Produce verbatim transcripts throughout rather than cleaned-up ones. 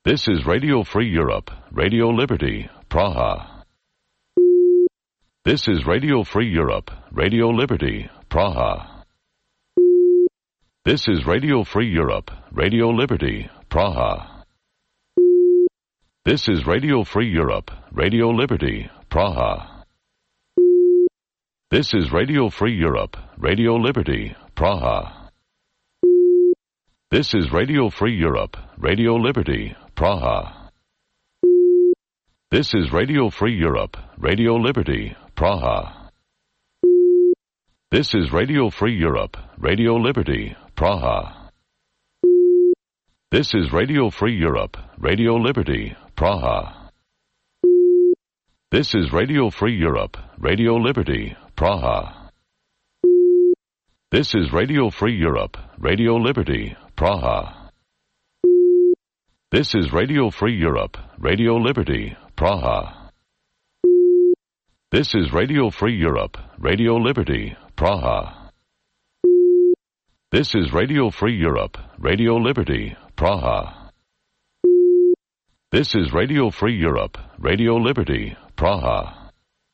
This is Radio Free Europe, Radio Liberty, Praha. This is Radio Free Europe, Radio Liberty, Praha. This is Radio Free Europe, Radio Liberty, Praha. This is Radio Free Europe, Radio Liberty, Praha. This is Radio Free Europe, Radio Liberty, Praha. This is Radio Free Europe, Radio Liberty, Praha. This is Radio Free Europe, Radio Liberty, Praha. This is Radio Free Europe, Radio Liberty, Praha. This is Radio Free Europe, Radio Liberty, Praha. This is Radio Free Europe, Radio Liberty, Praha. This is Radio Free Europe, Radio Liberty, Praha. This is Radio Free Europe, Radio Liberty, Praha. This is Radio Free Europe, Radio Liberty, Praha. This is Radio Free Europe, Radio Liberty, Praha. This is Radio Free Europe, Radio Liberty, Praha.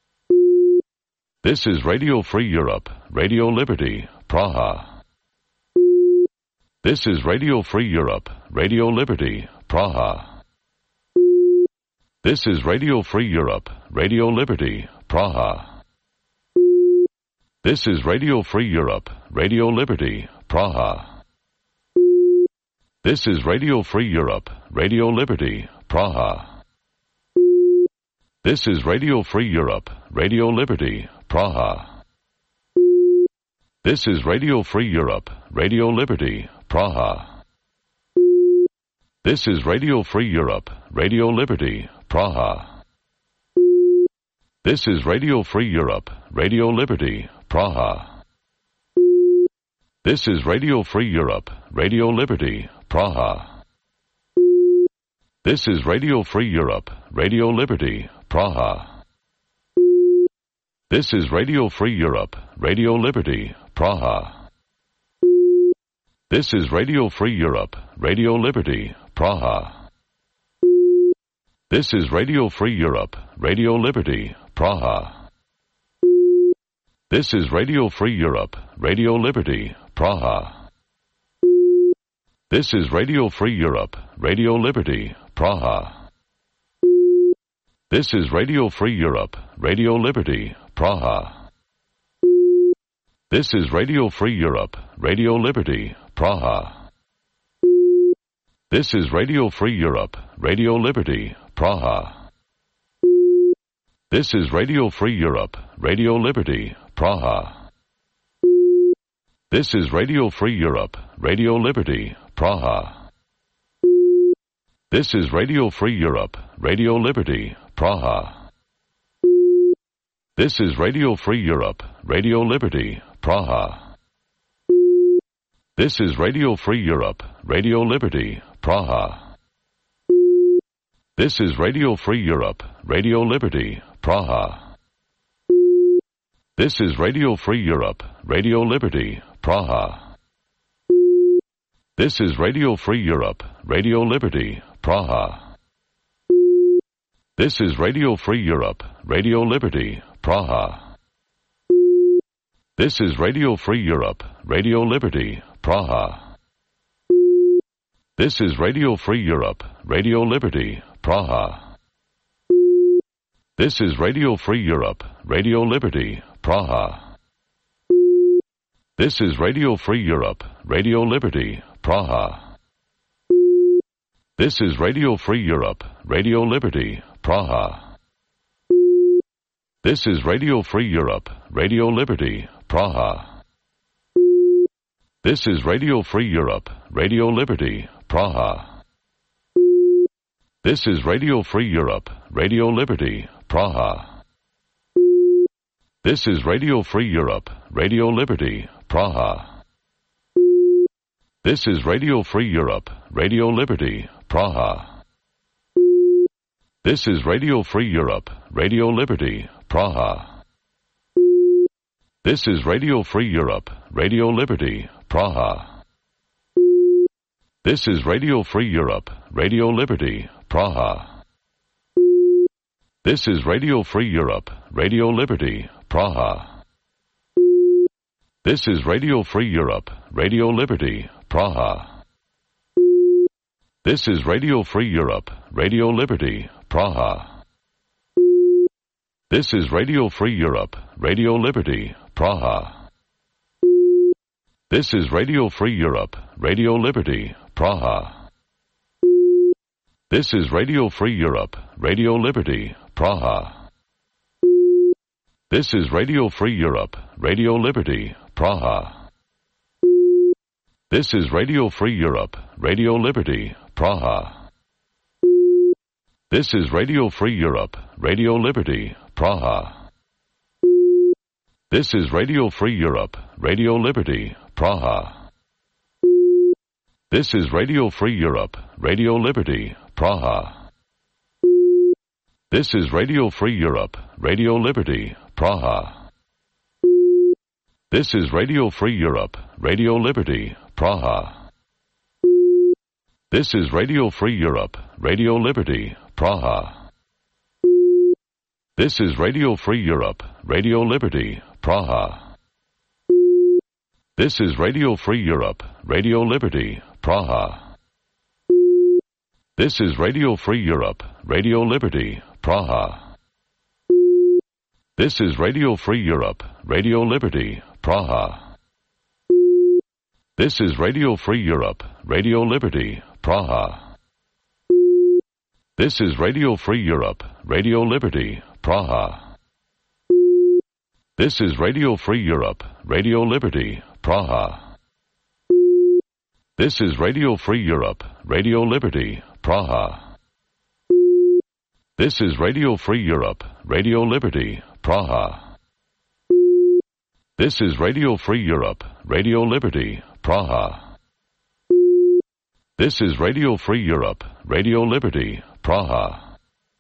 This is Radio Free Europe, Radio Liberty, Praha. This is Radio Free Europe, Radio Liberty, Praha. This is Radio Free Europe, Radio Liberty, Praha. This is Radio Free Europe, Radio Liberty, Praha. This is Radio Free Europe, Radio Liberty, Praha. This is Radio Free Europe, Radio Liberty, Praha. This is Radio Free Europe, Radio Liberty, Praha. This is Radio Free Europe, Radio Liberty, Praha. This is Radio Free Europe, Radio Liberty, Praha. This is Radio Free Europe, Radio Liberty, Praha. This is Radio Free Europe, Radio Liberty, Praha. This is Radio Free Europe, Radio Liberty, Praha. This is Radio Free Europe, Radio Liberty, Praha. This is Radio Free Europe, Radio Liberty, Praha. This is Radio Free Europe, Radio Liberty, Praha. This is Radio Free Europe, Radio Liberty, Praha. This is Radio Free Europe, Radio Liberty, Praha. This is Radio Free Europe, Radio Liberty, Praha. This is Radio Free Europe, Radio Liberty, Praha. This is Radio Free Europe, Radio Liberty, Praha. This is Radio Free Europe, Radio Liberty, Praha. This is Radio Free Europe, Radio Liberty, Praha. This is Radio Free Europe, Radio Liberty, Praha. This is Radio Free Europe, Radio Liberty, Praha. This is Radio Free Europe, Radio Liberty, Praha. This is Radio Free Europe, Radio Liberty, Praha. This is Radio Free Europe, Radio Liberty, Praha. This is Radio Free Europe, Radio Liberty, Praha. This is Radio Free Europe, Radio Liberty, Praha. This is Radio Free Europe, Radio Liberty, Praha. This is Radio Free Europe, Radio Liberty, Praha. This is Radio Free Europe, Radio Liberty, Praha. This is Radio Free Europe, Radio Liberty, Praha. This is Radio Free Europe, Radio Liberty, Praha. This is Radio Free Europe, Radio Liberty, Praha. This is Radio Free Europe, Radio Liberty, Praha. This is Radio Free Europe, Radio Liberty, Praha. This is Radio Free Europe, Radio Liberty, Praha. This is Radio Free Europe, Radio Liberty, Praha. This is Radio Free Europe, Radio Liberty, Praha. This is Radio Free Europe, Radio Liberty, Praha. This is Radio Free Europe, Radio Liberty, Praha. This is Radio Free Europe, Radio Liberty, Praha. This is Radio Free Europe, Radio Liberty, Praha. This is Radio Free Europe, Radio Liberty, Praha. This is Radio Free Europe, Radio Liberty, Praha. This is Radio Free Europe, Radio Liberty, Praha. This is Radio Free Europe, Radio Liberty, Praha. This is Radio Free Europe, Radio Liberty, Praha. This is Radio Free Europe, Radio Liberty, Praha. This is Radio Free Europe, Radio Liberty, Praha. This is Radio Free Europe, Radio Liberty, Praha. This is Radio Free Europe, Radio Liberty, Praha. This is Radio Free Europe, Radio Liberty, Praha. This is Radio Free Europe, Radio Liberty, Praha. This is Radio Free Europe, Radio Liberty, Praha. This is Radio Free Europe, Radio Liberty, Praha. This is Radio Free Europe, Radio Liberty, Praha. This is Radio Free Europe, Radio Liberty, Praha. This is Radio Free Europe, Radio Liberty, Praha. This is Radio Free Europe, Radio Liberty, Praha. This is Radio Free Europe, Radio Liberty, Praha. This is Radio Free Europe, Radio Liberty, Praha. This is Radio Free Europe, Radio Liberty, Praha. This is Radio Free Europe, Radio Liberty, Praha. This is Radio Free Europe, Radio Liberty, Praha.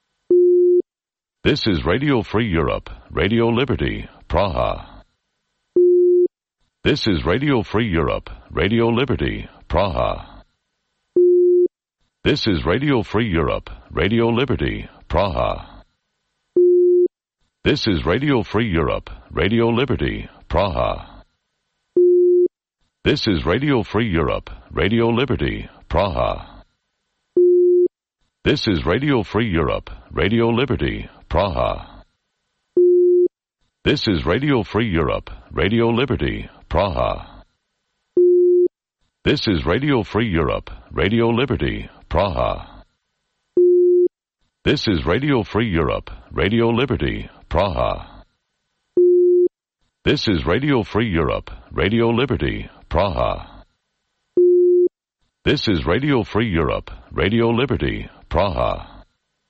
This is Radio Free Europe, Radio Liberty, Praha. This is Radio Free Europe, Radio Liberty, Praha. This is Radio Free Europe, Radio Liberty, Praha. This is Radio Free Europe, Radio Liberty, Praha. This is Radio Free Europe, Radio Liberty, Praha. This is Radio Free Europe, Radio Liberty, Praha. This is Radio Free Europe, Radio Liberty, Praha. This is Radio Free Europe, Radio Liberty, Praha. This is Radio Free Europe, Radio Liberty, Praha. This is Radio Free Europe, Radio Liberty, Praha. This is Radio Free Europe, Radio Liberty, Praha.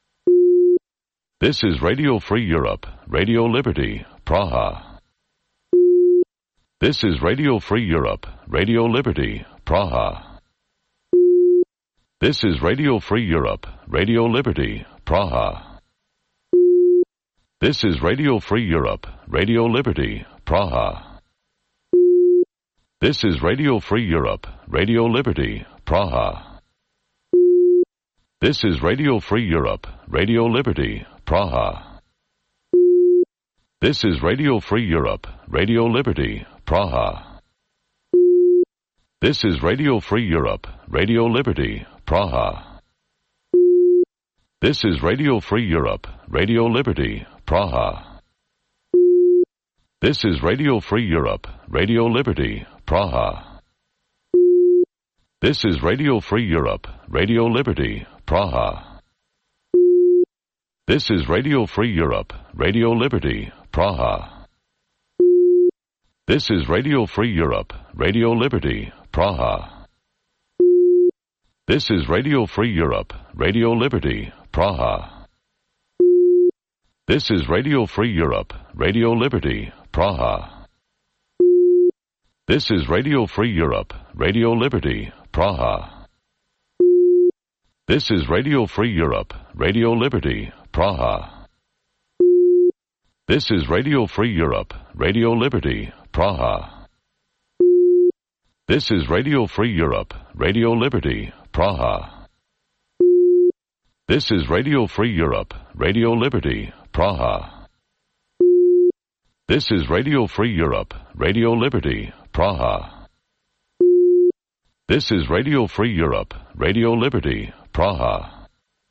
This is Radio Free Europe, Radio Liberty, Praha. This is Radio Free Europe, Radio Liberty, Praha. This is Radio Free Europe, Radio Liberty, Praha. This is Radio Free Europe, Radio Liberty, Praha. This is Radio Free Europe, Radio Liberty, Praha. This is Radio Free Europe, Radio Liberty, Praha. This is Radio Free Europe, Radio Liberty, Praha. This is Radio Free Europe, Radio Liberty, Praha. This is Radio Free Europe, Radio Liberty, Praha. This is Radio Free Europe, Radio Liberty, Praha. This is Radio Free Europe, Radio Liberty, Praha. This is Radio Free Europe, Radio Liberty, Praha. This is Radio Free Europe, Radio Liberty, Praha. This is Radio Free Europe, Radio Liberty, Praha. This is Radio Free Europe, Radio Liberty, Praha. This is Radio Free Europe, Radio Liberty, Praha. This is Radio Free Europe, Radio Liberty, Praha. This is Radio Free Europe, Radio Liberty, Praha. This is Radio Free Europe, Radio Liberty, Praha. This is Radio Free Europe, Radio Liberty, Praha. This is Radio Free Europe, Radio Liberty, Praha. This is Radio Free Europe, Radio Liberty, Praha.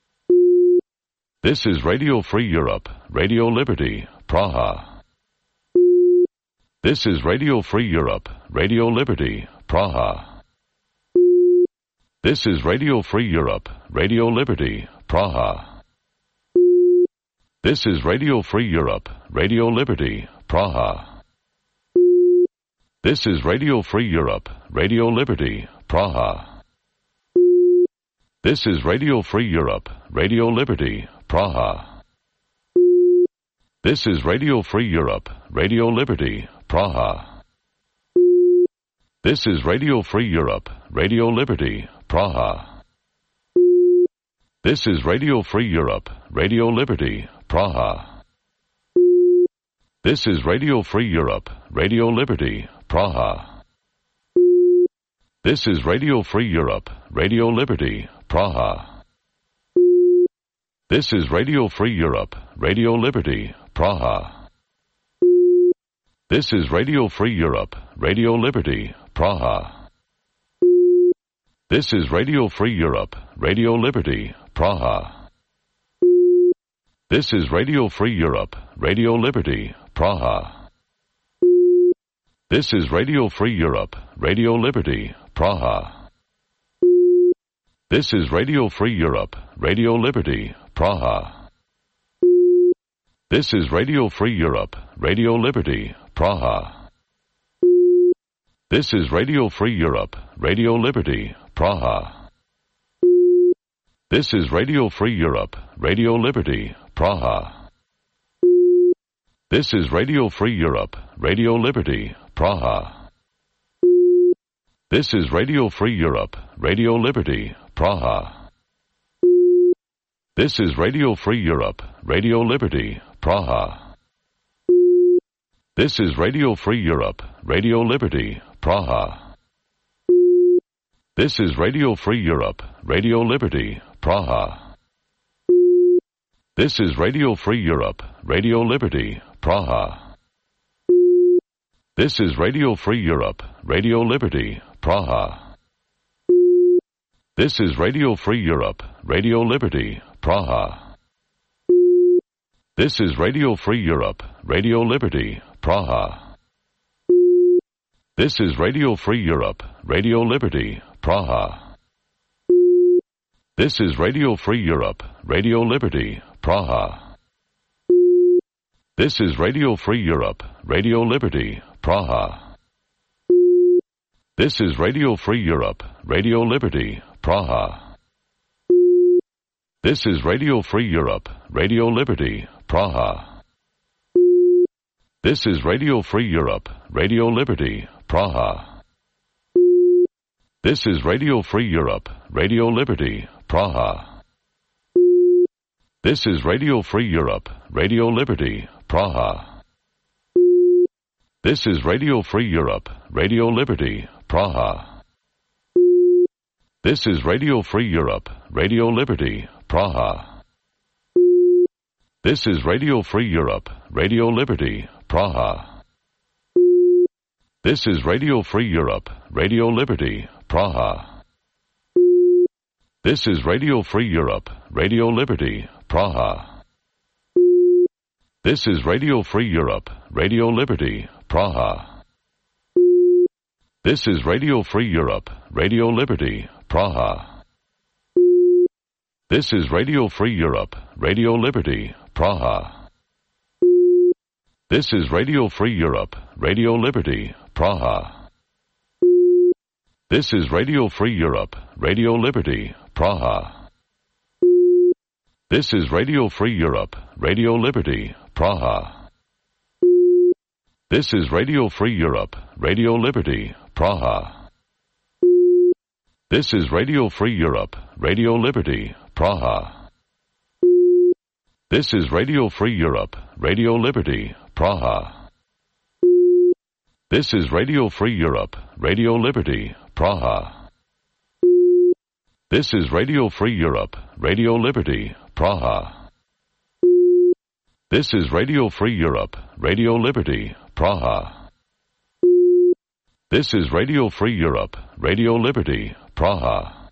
This is Radio Free Europe, Radio Liberty, Praha. This is Radio Free Europe, Radio Liberty, Praha. This is Radio Free Europe, Radio Liberty, Praha. This is Radio Free Europe, Radio Liberty, Praha. This is Radio Free Europe, Radio Liberty, Praha. This is Radio Free Europe, Radio Liberty, Praha. This is Radio Free Europe, Radio Liberty, Praha. This is Radio Free Europe, Radio Liberty, Praha. This is Radio Free Europe, Radio Liberty, Praha. This is Radio Free Europe, Radio Liberty, Praha. This is Radio Free Europe, Radio Liberty, Praha. This is Radio Free Europe, Radio Liberty, Praha. This is Radio Free Europe, Radio Liberty, Praha. This is Radio Free Europe, Radio Liberty, Praha. This is Radio Free Europe, Radio Liberty, Praha. This is Radio Free Europe, Radio Liberty, Praha. This is Radio Free Europe, Radio Liberty, Praha. This is Radio Free Europe, Radio Liberty, Praha. This is Radio Free Europe, Radio Liberty, Praha. This is Radio Free Europe, Radio Liberty, Praha. This is Radio Free Europe, Radio Liberty, Praha. This is Radio Free Europe, Radio Liberty, Praha. This is Radio Free Europe, Radio Liberty, Praha. This is Radio Free Europe, Radio Liberty, Praha. This is Radio Free Europe, Radio Liberty, Praha. This is Radio Free Europe, Radio Liberty, Praha. This is Radio Free Europe, Radio Liberty, Praha. This is Radio Free Europe, Radio Liberty, Praha. This is Radio Free Europe, Radio Liberty, Praha. This is Radio Free Europe, Radio Liberty, Praha. This is Radio Free Europe, Radio Liberty, Praha. This is Radio Free Europe, Radio Liberty, Praha. This is Radio Free Europe, Radio Liberty, Praha. This is Radio Free Europe, Radio Liberty, Praha. This is Radio Free Europe, Radio Liberty, Praha. This is Radio Free Europe, Radio Liberty, Praha. This is Radio Free Europe, Radio Liberty, Praha. This is Radio Free Europe, Radio Liberty, Praha. This is Radio Free Europe, Radio Liberty, Praha. This is Radio Free Europe, Radio Liberty, Praha. This is Radio Free Europe, Radio Liberty, Praha. This is Radio Free Europe, Radio Liberty, Praha. This is Radio Free Europe, Radio Liberty, Praha. This is Radio Free Europe, Radio Liberty, Praha. This is Radio Free Europe, Radio Liberty, Praha. This is Radio Free Europe, Radio Liberty, Praha. This is Radio Free Europe, Radio Liberty, Praha. This is Radio Free Europe, Radio Liberty, Praha. This is Radio Free Europe, Radio Liberty, Praha. This is Radio Free Europe, Radio Liberty, Praha. This is Radio Free Europe, Radio Liberty, Praha. This is Radio Free Europe, Radio Liberty, Praha. This is Radio Free Europe, Radio Liberty, Praha. This is Radio Free Europe, Radio Liberty, Praha. This is Radio Free Europe, Radio Liberty, Praha.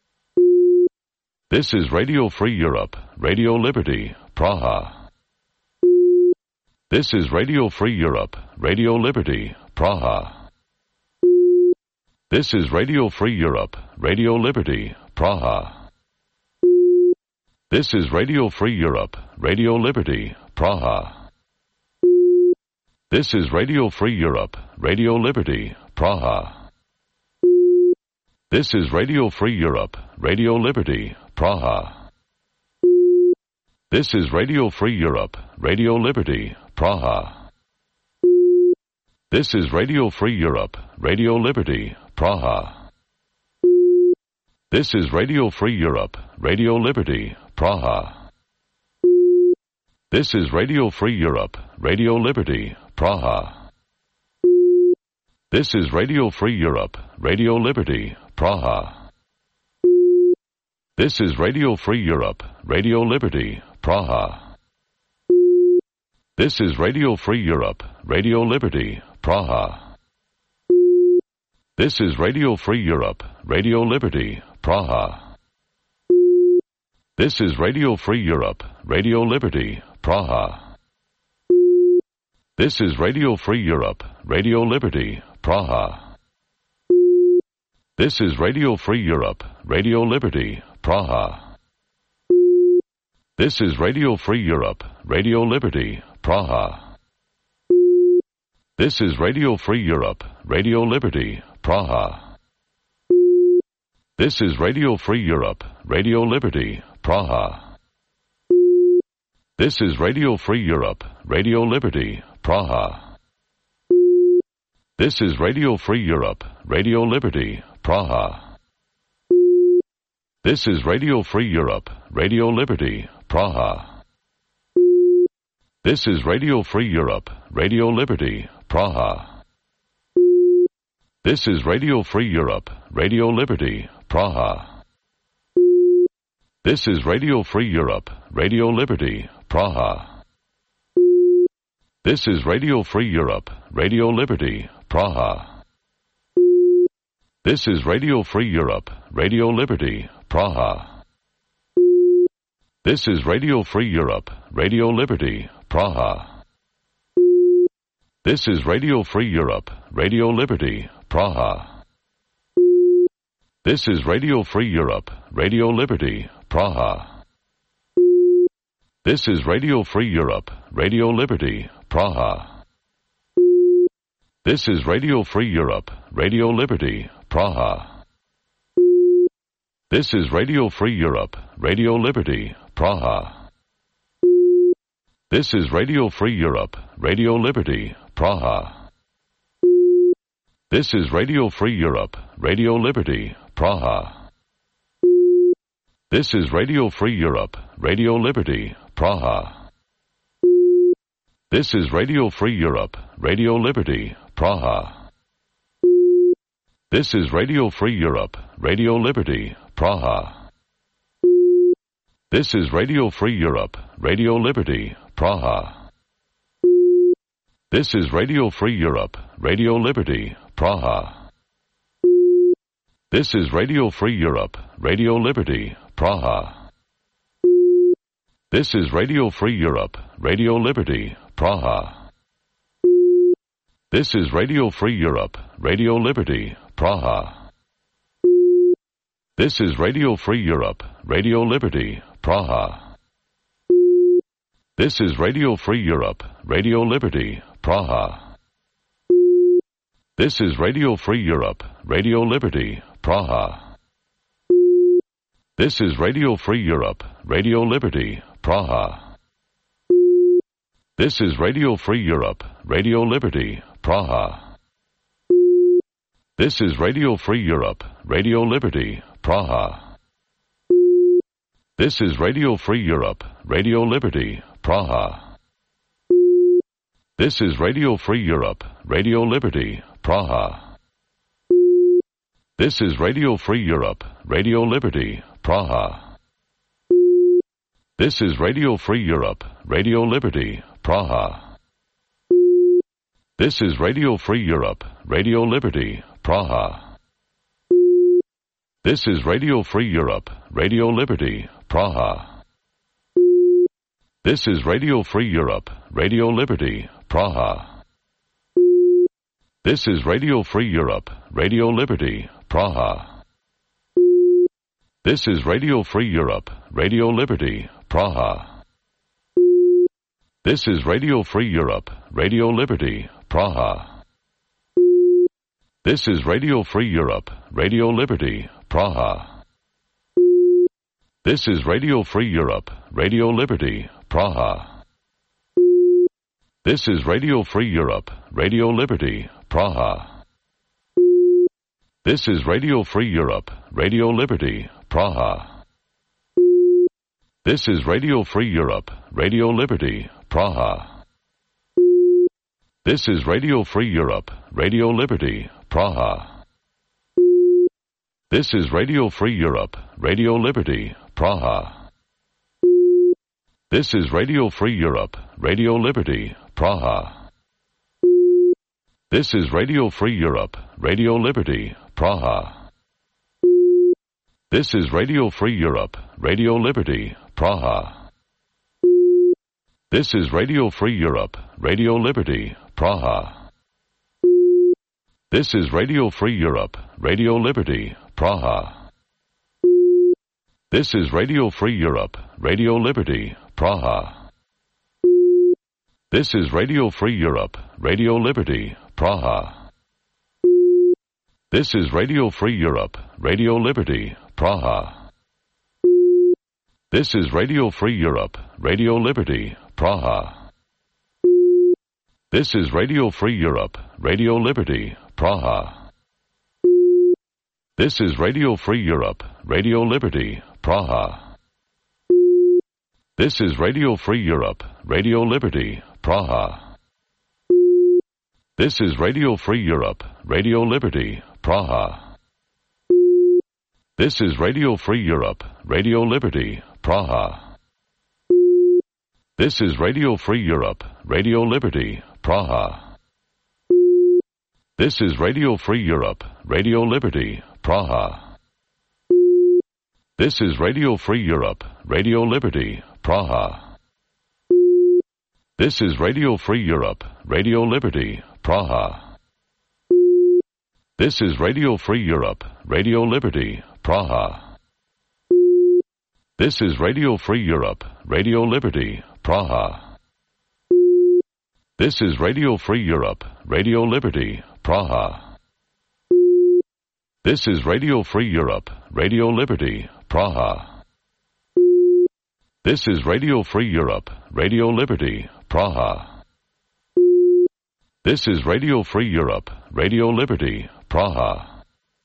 This is Radio Free Europe, Radio Liberty, Praha. This is Radio Free Europe, Radio Liberty, Praha. This is Radio Free Europe, Radio Liberty, Praha. This is Radio Free Europe, Radio Liberty, Praha. This is Radio Free Europe, Radio Liberty, Praha. This is Radio Free Europe, Radio Liberty, Praha. This is Radio Free Europe, Radio Liberty, Praha. This is Radio Free Europe, Radio Liberty, Praha. This is Radio Free Europe, Radio Liberty, Praha. This is Radio Free Europe, Radio Liberty, Praha. This is Radio Free Europe, Radio Liberty, Praha. This is Radio Free Europe, Radio Liberty, Praha. This is Radio Free Europe, Radio Liberty, Praha. This is Radio Free Europe, Radio Liberty, Praha. This is Radio Free Europe, Radio Liberty, Praha. This is Radio Free Europe, Radio Liberty, Praha. This is Radio Free Europe, Radio Liberty, Praha. This is Radio Free Europe, Radio Liberty, Praha. This is Radio Free Europe, Radio Liberty, Praha. This is Radio Free Europe, Radio Liberty, Praha. This is Radio Free Europe, Radio Liberty, Praha. This is Radio Free Europe, Radio Liberty, Praha. This is Radio Free Europe, Radio Liberty, Praha. This is Radio Free Europe, Radio Liberty, Praha. This is Radio Free Europe, Radio Liberty, Praha. This is Radio Free Europe, Radio Liberty, Praha. This is Radio Free Europe, Radio Liberty, Praha. This is Radio Free Europe, Radio Liberty, Praha. This is Radio Free Europe, Radio Liberty, Praha. This is Radio Free Europe, Radio Liberty, Praha. This is Radio Free Europe, Radio Liberty, Praha. This is Radio Free Europe, Radio Liberty, Praha. This is Radio Free Europe, Radio Liberty, Praha. This is Radio Free Europe, Radio Liberty, Praha. This is Radio Free Europe, Radio Liberty, Praha. This is Radio Free Europe, Radio Liberty, Praha. This is Radio Free Europe, Radio Liberty, Praha. This is Radio Free Europe, Radio Liberty, Praha. This is Radio Free Europe, Radio Liberty, Praha. This is Radio Free Europe, Radio Liberty, Praha. This is Radio Free Europe, Radio Liberty, Praha. This is Radio Free Europe, Radio Liberty, Praha. This is Radio Free Europe, Radio Liberty, Praha. This is Radio Free Europe, Radio Liberty, Praha. This is Radio Free Europe, Radio Liberty, Praha. This is Radio Free Europe, Radio Liberty, Praha. This is Radio Free Europe, Radio Liberty, Praha. This is Radio Free Europe, Radio Liberty, Praha. This is Radio Free Europe, Radio Liberty, Praha. This is Radio Free Europe, Radio Liberty, Praha. This is Radio Free Europe, Radio Liberty, Praha. This is Radio Free Europe, Radio Liberty, Praha. This is Radio Free Europe, Radio Liberty, Praha. This is Radio Free Europe, Radio Liberty, Praha. This is Radio Free Europe, Radio Liberty, Praha. This is Radio Free Europe, Radio Liberty, Praha. This is Radio Free Europe, Radio Liberty, Praha. This is Radio Free Europe, Radio Liberty, Praha. This is Radio Free Europe, Radio Liberty, Praha. This is Radio Free Europe, Radio Liberty, Praha. This is Radio Free Europe, Radio Liberty, Praha. This is Radio Free Europe, Radio Liberty, Praha. This is Radio Free Europe, Radio Liberty, Praha. This is Radio Free Europe, Radio Liberty, Praha. This is Radio Free Europe, Radio Liberty, Praha. This is Radio Free Europe, Radio Liberty, Praha. This is Radio Free Europe, Radio Liberty, Praha. This is Radio Free Europe, Radio Liberty, Praha. This is Radio Free Europe, Radio Liberty, Praha. This is Radio Free Europe, Radio Liberty, Praha. This is Radio Free Europe, Radio Liberty, Praha. This is Radio Free Europe, Radio Liberty, Praha. This is Radio Free Europe, Radio Liberty, Praha. This is Radio Free Europe, Radio Liberty, Praha. This is Radio Free Europe, Radio Liberty, Praha. This is Radio Free Europe, Radio Liberty, Praha. This is Radio Free Europe, Radio Liberty, Praha. This is Radio Free Europe, Radio Liberty, Praha. This is Radio Free Europe, Radio Liberty, Praha. This is Radio Free Europe, Radio Liberty, Praha. This is Radio Free Europe, Radio Liberty, Praha. This is Radio Free Europe, Radio Liberty, Praha. This is Radio Free Europe, Radio Liberty, Praha. This is Radio Free Europe, Radio Liberty, Praha. This is Radio Free Europe, Radio Liberty, Praha. This is Radio Free Europe, Radio Liberty, Praha. This is Radio Free Europe, Radio Liberty, Praha. This is Radio Free Europe, Radio Liberty, Praha. This is Radio Free Europe, Radio Liberty, Praha. This is Radio Free Europe, Radio Liberty, Praha. This is Radio Free Europe, Radio Liberty, Praha.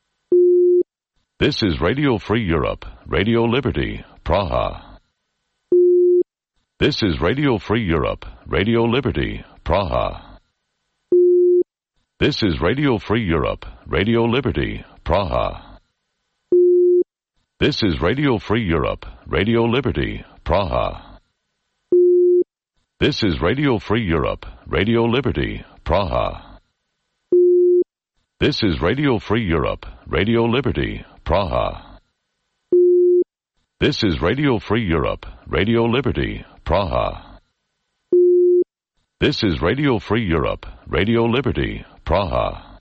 This is Radio Free Europe, Radio Liberty, Praha. This is Radio Free Europe, Radio Liberty, Praha. This is Radio Free Europe, Radio Liberty, Praha. This is Radio Free Europe, Radio Liberty, Praha. This is Radio Free Europe, Radio Liberty, Praha. This is Radio Free Europe, Radio Liberty, Praha. This is Radio Free Europe, Radio Liberty, Praha. This is Radio Free Europe, Radio Liberty, Praha.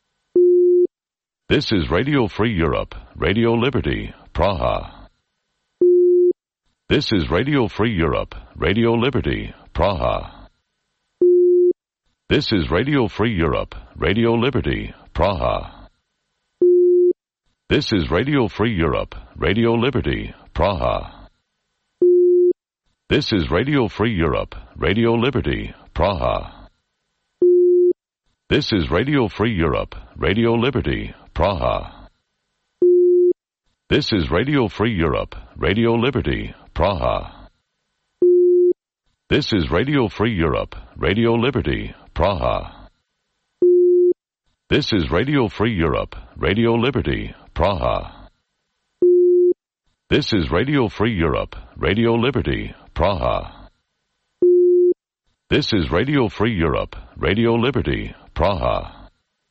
This is Radio Free Europe, Radio Liberty, Praha. This is Radio Free Europe, Radio Liberty, Praha. This is Radio Free Europe, Radio Liberty, Praha. This is Radio Free Europe, Radio Liberty, Praha. This is Radio Free Europe, Radio Liberty, Praha. This is Radio Free Europe, Radio Liberty, Praha. This is Radio Free Europe, Radio Liberty, Praha. This is Radio Free Europe, Radio Liberty, Praha. This is Radio Free Europe, Radio Liberty, Praha. This is Radio Free Europe, Radio Liberty, Praha. This is Radio Free Europe, Radio Liberty, Praha.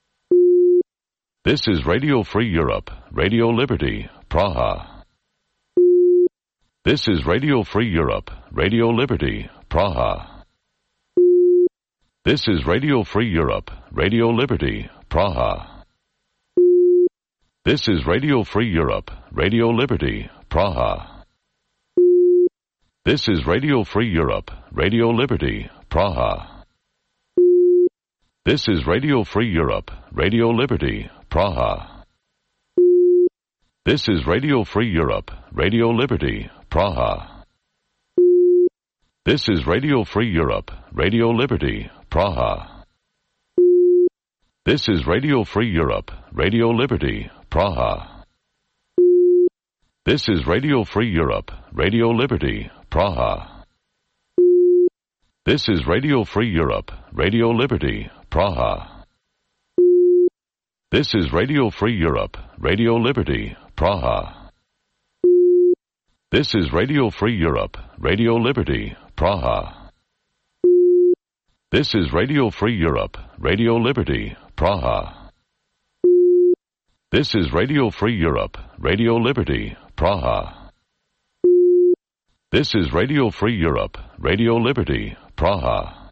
This is Radio Free Europe, Radio Liberty, Praha. This is Radio Free Europe, Radio Liberty, Praha. This is Radio Free Europe, Radio Liberty, Praha. This is Radio Free Europe, Radio Liberty, Praha. This is Radio Free Europe, Radio Liberty, Praha. This is Radio Free Europe, Radio Liberty, Praha. This is Radio Free Europe, Radio Liberty, Praha. This is Radio Free Europe, Radio Liberty, Praha. This is Radio Free Europe, Radio Liberty, Praha. This is Radio Free Europe, Radio Liberty, Praha. This is Radio Free Europe, Radio Liberty, Praha. This is Radio Free Europe, Radio Liberty, Praha. This is Radio Free Europe, Radio Liberty, Praha. This is Radio Free Europe, Radio Liberty, Praha. This is Radio Free Europe, Radio Liberty, Praha. This is Radio Free Europe, Radio Liberty, Praha.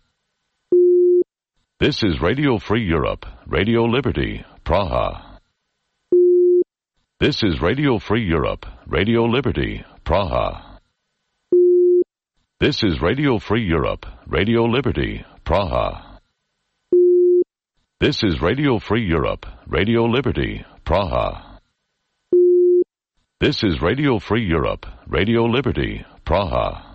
This is Radio Free Europe, Radio Liberty, Praha. This is Radio Free Europe, Radio Liberty, Praha. This is Radio Free Europe, Radio Liberty, Praha. This is Radio Free Europe, Radio Liberty, Praha. This is Radio Free Europe, Radio Liberty, Praha.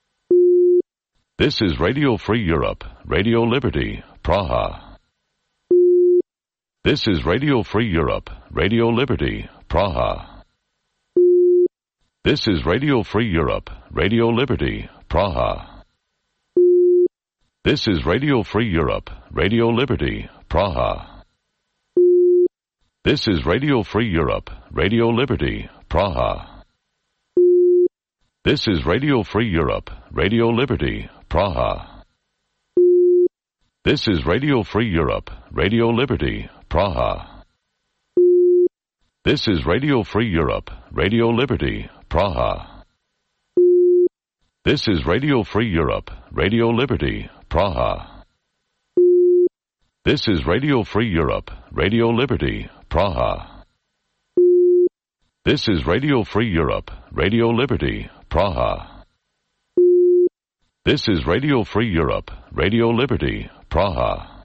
This is Radio Free Europe, Radio Liberty, Praha. This is Radio Free Europe, Radio Liberty, Praha. This is Radio Free Europe, Radio Liberty, Praha. This is Radio Free Europe, Radio Liberty, Praha. This is Radio Free Europe, Radio Liberty, Praha. This is Radio Free Europe, Radio Liberty, Praha. This is Radio Free Europe, Radio Liberty, Praha. This is Radio Free Europe, Radio Liberty, Praha. This is Radio Free Europe, Radio Liberty, Praha. This is Radio Free Europe, Radio Liberty, Praha. This is Radio Free Europe, Radio Liberty, Praha. This is Radio Free Europe, Radio Liberty, Praha.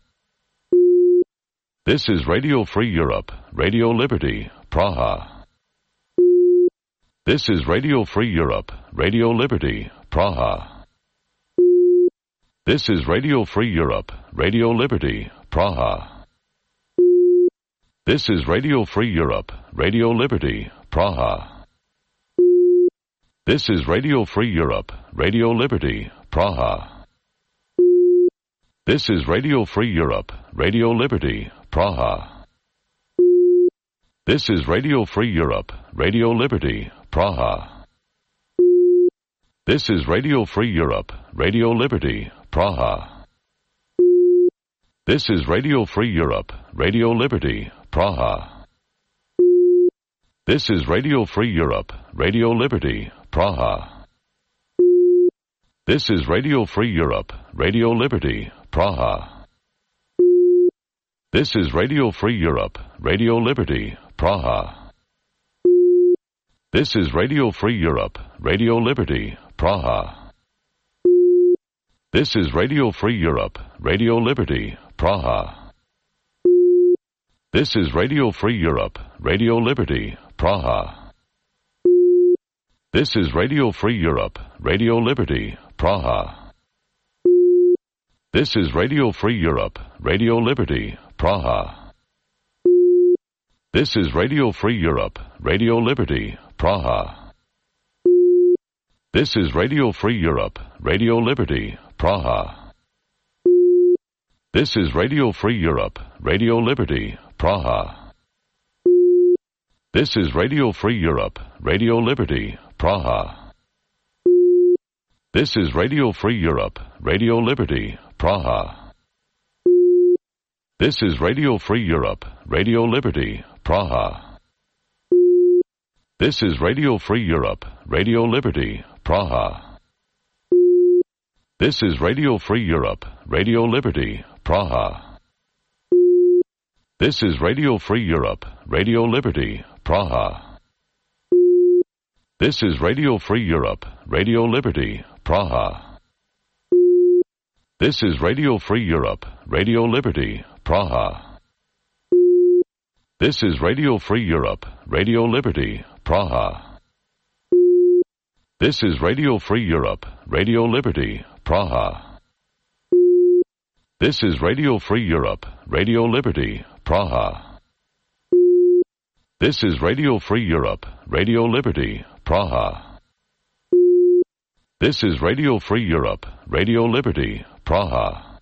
This is Radio Free Europe, Radio Liberty, Praha. This is Radio Free Europe, Radio Liberty, Praha. This is Radio Free Europe, Radio Liberty, Praha. This is Radio Free Europe, Radio Liberty, Praha. This is Radio Free Europe, Radio Liberty, Praha. This is Radio Free Europe, Radio Liberty, Praha. This is Radio Free Europe, Radio Liberty, Praha. This is Radio Free Europe, Radio Liberty, Praha. This is Radio Free Europe, Radio Liberty, Praha. This is Radio Free Europe, Radio Liberty, Praha. This is Radio Free Europe, Radio Liberty, Praha. This is Radio Free Europe, Radio Liberty, Praha. This is Radio Free Europe, Radio Liberty, Praha. This is Radio Free Europe, Radio Liberty, Praha. This is Radio Free Europe, Radio Liberty, Praha. This is Radio Free Europe, Radio Liberty, Praha. This is Radio Free Europe, Radio Liberty, Praha. This is Radio Free Europe, Radio Liberty, Praha. This is Radio Free Europe, Radio Liberty, Praha. This is Radio Free Europe, Radio Liberty, Praha. This is Radio Free Europe, Radio Liberty, Praha. This is Radio Free Europe, Radio Liberty, Praha. This is Radio Free Europe, Radio Liberty, Praha. This is Radio Free Europe, Radio Liberty, Praha. This is Radio Free Europe, Radio Liberty, Praha. This is Radio Free Europe, Radio Liberty, Praha. This is Radio Free Europe, Radio Liberty, Praha. This is Radio Free Europe, Radio Liberty, Praha. This is Radio Free Europe, Radio Liberty, Praha. This is Radio Free Europe, Radio Liberty, Praha. This is Radio Free Europe, Radio Liberty, Praha. This is Radio Free Europe, Radio Liberty, Praha. This is Radio Free Europe, Radio Liberty, Praha.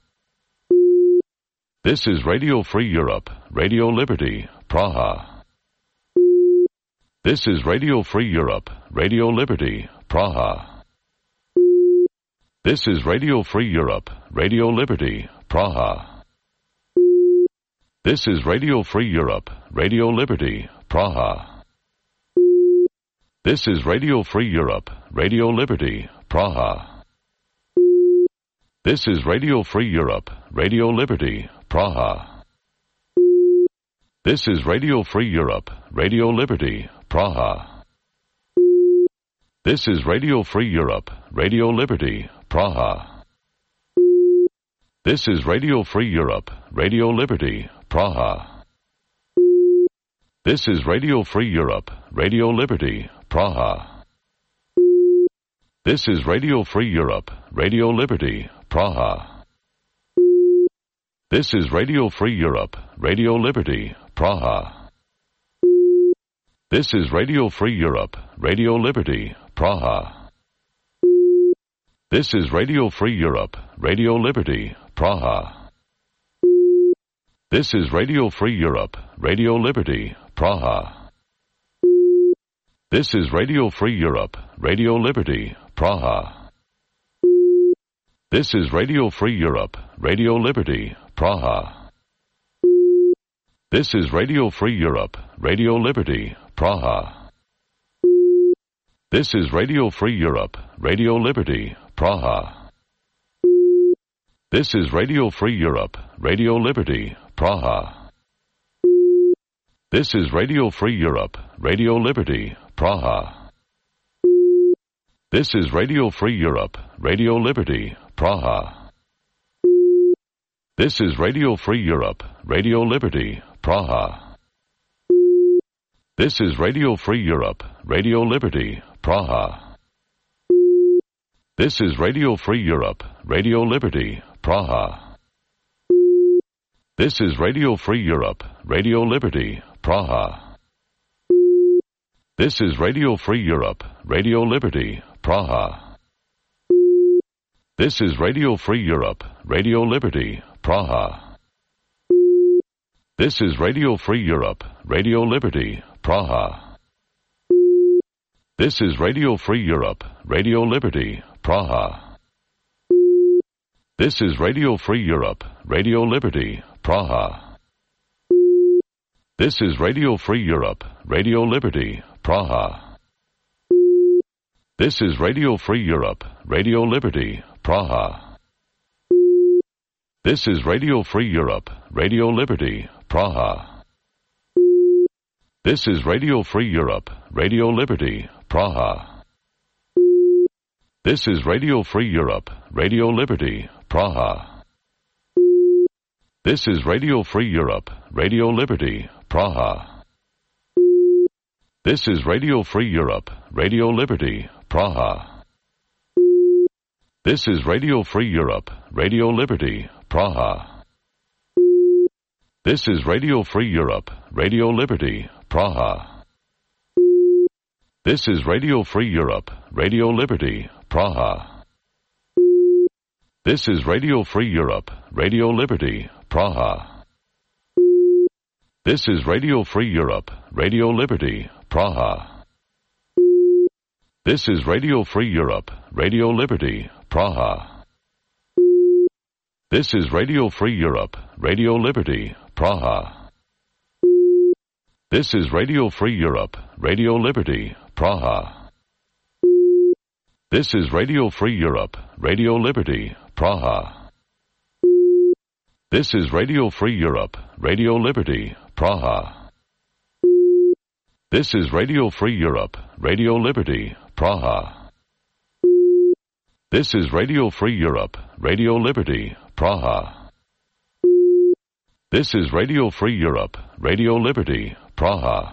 This is Radio Free Europe, Radio Liberty, Praha. This is Radio Free Europe, Radio Liberty, Praha. This is Radio Free Europe, Radio Liberty, Praha. This is Radio Free Europe, Radio Liberty, Praha. This is Radio Free Europe, Radio Liberty, Praha. This is Radio Free Europe, Radio Liberty, Praha. This is Radio Free Europe, Radio Liberty, Praha. This is Radio Free Europe, Radio Liberty, Praha. This is Radio Free Europe, Radio Liberty, Praha. This is Radio Free Europe, Radio Liberty, Praha. This is Radio Free Europe, Radio Liberty, Praha. This is Radio Free Europe, Radio Liberty, Praha. This is Radio Free Europe, Radio Liberty, Praha. This is Radio Free Europe, Radio Liberty, Praha. This is Radio Free Europe, Radio Liberty, Praha. This is Radio Free Europe, Radio Liberty, Praha. This is Radio Free Europe, Radio Liberty, Praha. This is Radio Free Europe, Radio Liberty, Praha. This is Radio Free Europe, Radio Liberty, Praha. This is Radio Free Europe, Radio Liberty, Praha. This is Radio Free Europe, Radio Liberty, Praha. This is Radio Free Europe, Radio Liberty, Praha. This is Radio Free Europe, Radio Liberty, Praha. This is Radio Free Europe, Radio Liberty, Praha. This is Radio Free Europe, Radio Liberty, Praha. This is Radio Free Europe, Radio Liberty, Praha. This is Radio Free Europe, Radio Liberty, Praha. This is Radio Free Europe, Radio Liberty, Praha. This is Radio Free Europe, Radio Liberty, Praha. This is Radio Free Europe, Radio Liberty, Praha. This is Radio Free Europe, Radio Liberty, Praha. This is Radio Free Europe, Radio Liberty, Praha. This is Radio Free Europe, Radio Liberty, Praha. This is Radio Free Europe, Radio Liberty, Praha. This is Radio Free Europe, Radio Liberty, Praha. This is Radio Free Europe, Radio Liberty, Praha. This is Radio Free Europe, Radio Liberty, Praha. This is Radio Free Europe, Radio Liberty, Praha. This is Radio Free Europe, Radio Liberty, Praha. This is Radio Free Europe, Radio Liberty, Praha. This is Radio Free Europe, Radio Liberty, Praha. This is Radio Free Europe, Radio Liberty, Praha. This is Radio Free Europe, Radio Liberty, Praha. This is Radio Free Europe, Radio Liberty, Praha. This is Radio Free Europe, Radio Liberty, Praha. This is Radio Free Europe, Radio Liberty, Praha. This is Radio Free Europe, Radio Liberty, Praha. This is Radio Free Europe, Radio Liberty, Praha. This is Radio Free Europe, Radio Liberty, Praha. This is Radio Free Europe, Radio Liberty, Praha. This is Radio Free Europe, Radio Liberty, Praha.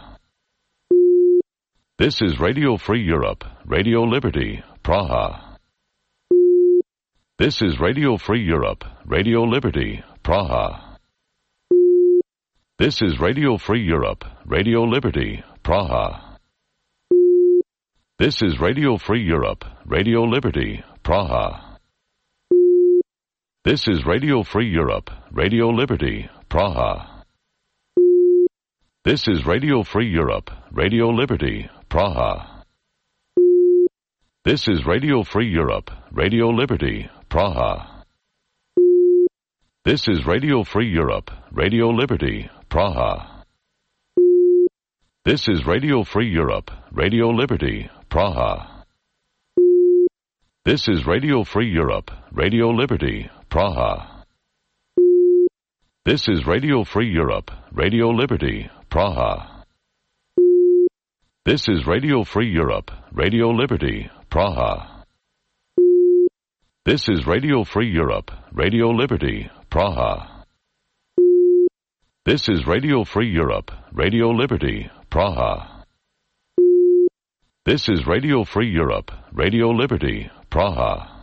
This is Radio Free Europe, Radio Liberty, Praha. This is Radio Free Europe, Radio Liberty, Praha. This is Radio Free Europe, Radio Liberty, Praha. This is Radio Free Europe, Radio Liberty, Praha. This is Radio Free Europe, Radio Liberty, Praha. This is Radio Free Europe, Radio Liberty, Praha. This is Radio Free Europe, Radio Liberty, Praha. This is Radio Free Europe, Radio Liberty, Praha. This is Radio Free Europe, Radio Liberty, Praha. This is Radio Free Europe, Radio Liberty, Praha. This is Radio Free Europe, Radio Liberty, Praha. This is Radio Free Europe, Radio Liberty, Praha. This is Radio Free Europe, Radio Liberty, Praha. This is Radio Free Europe, Radio Liberty, Praha. This is Radio Free Europe, Radio Liberty, Praha.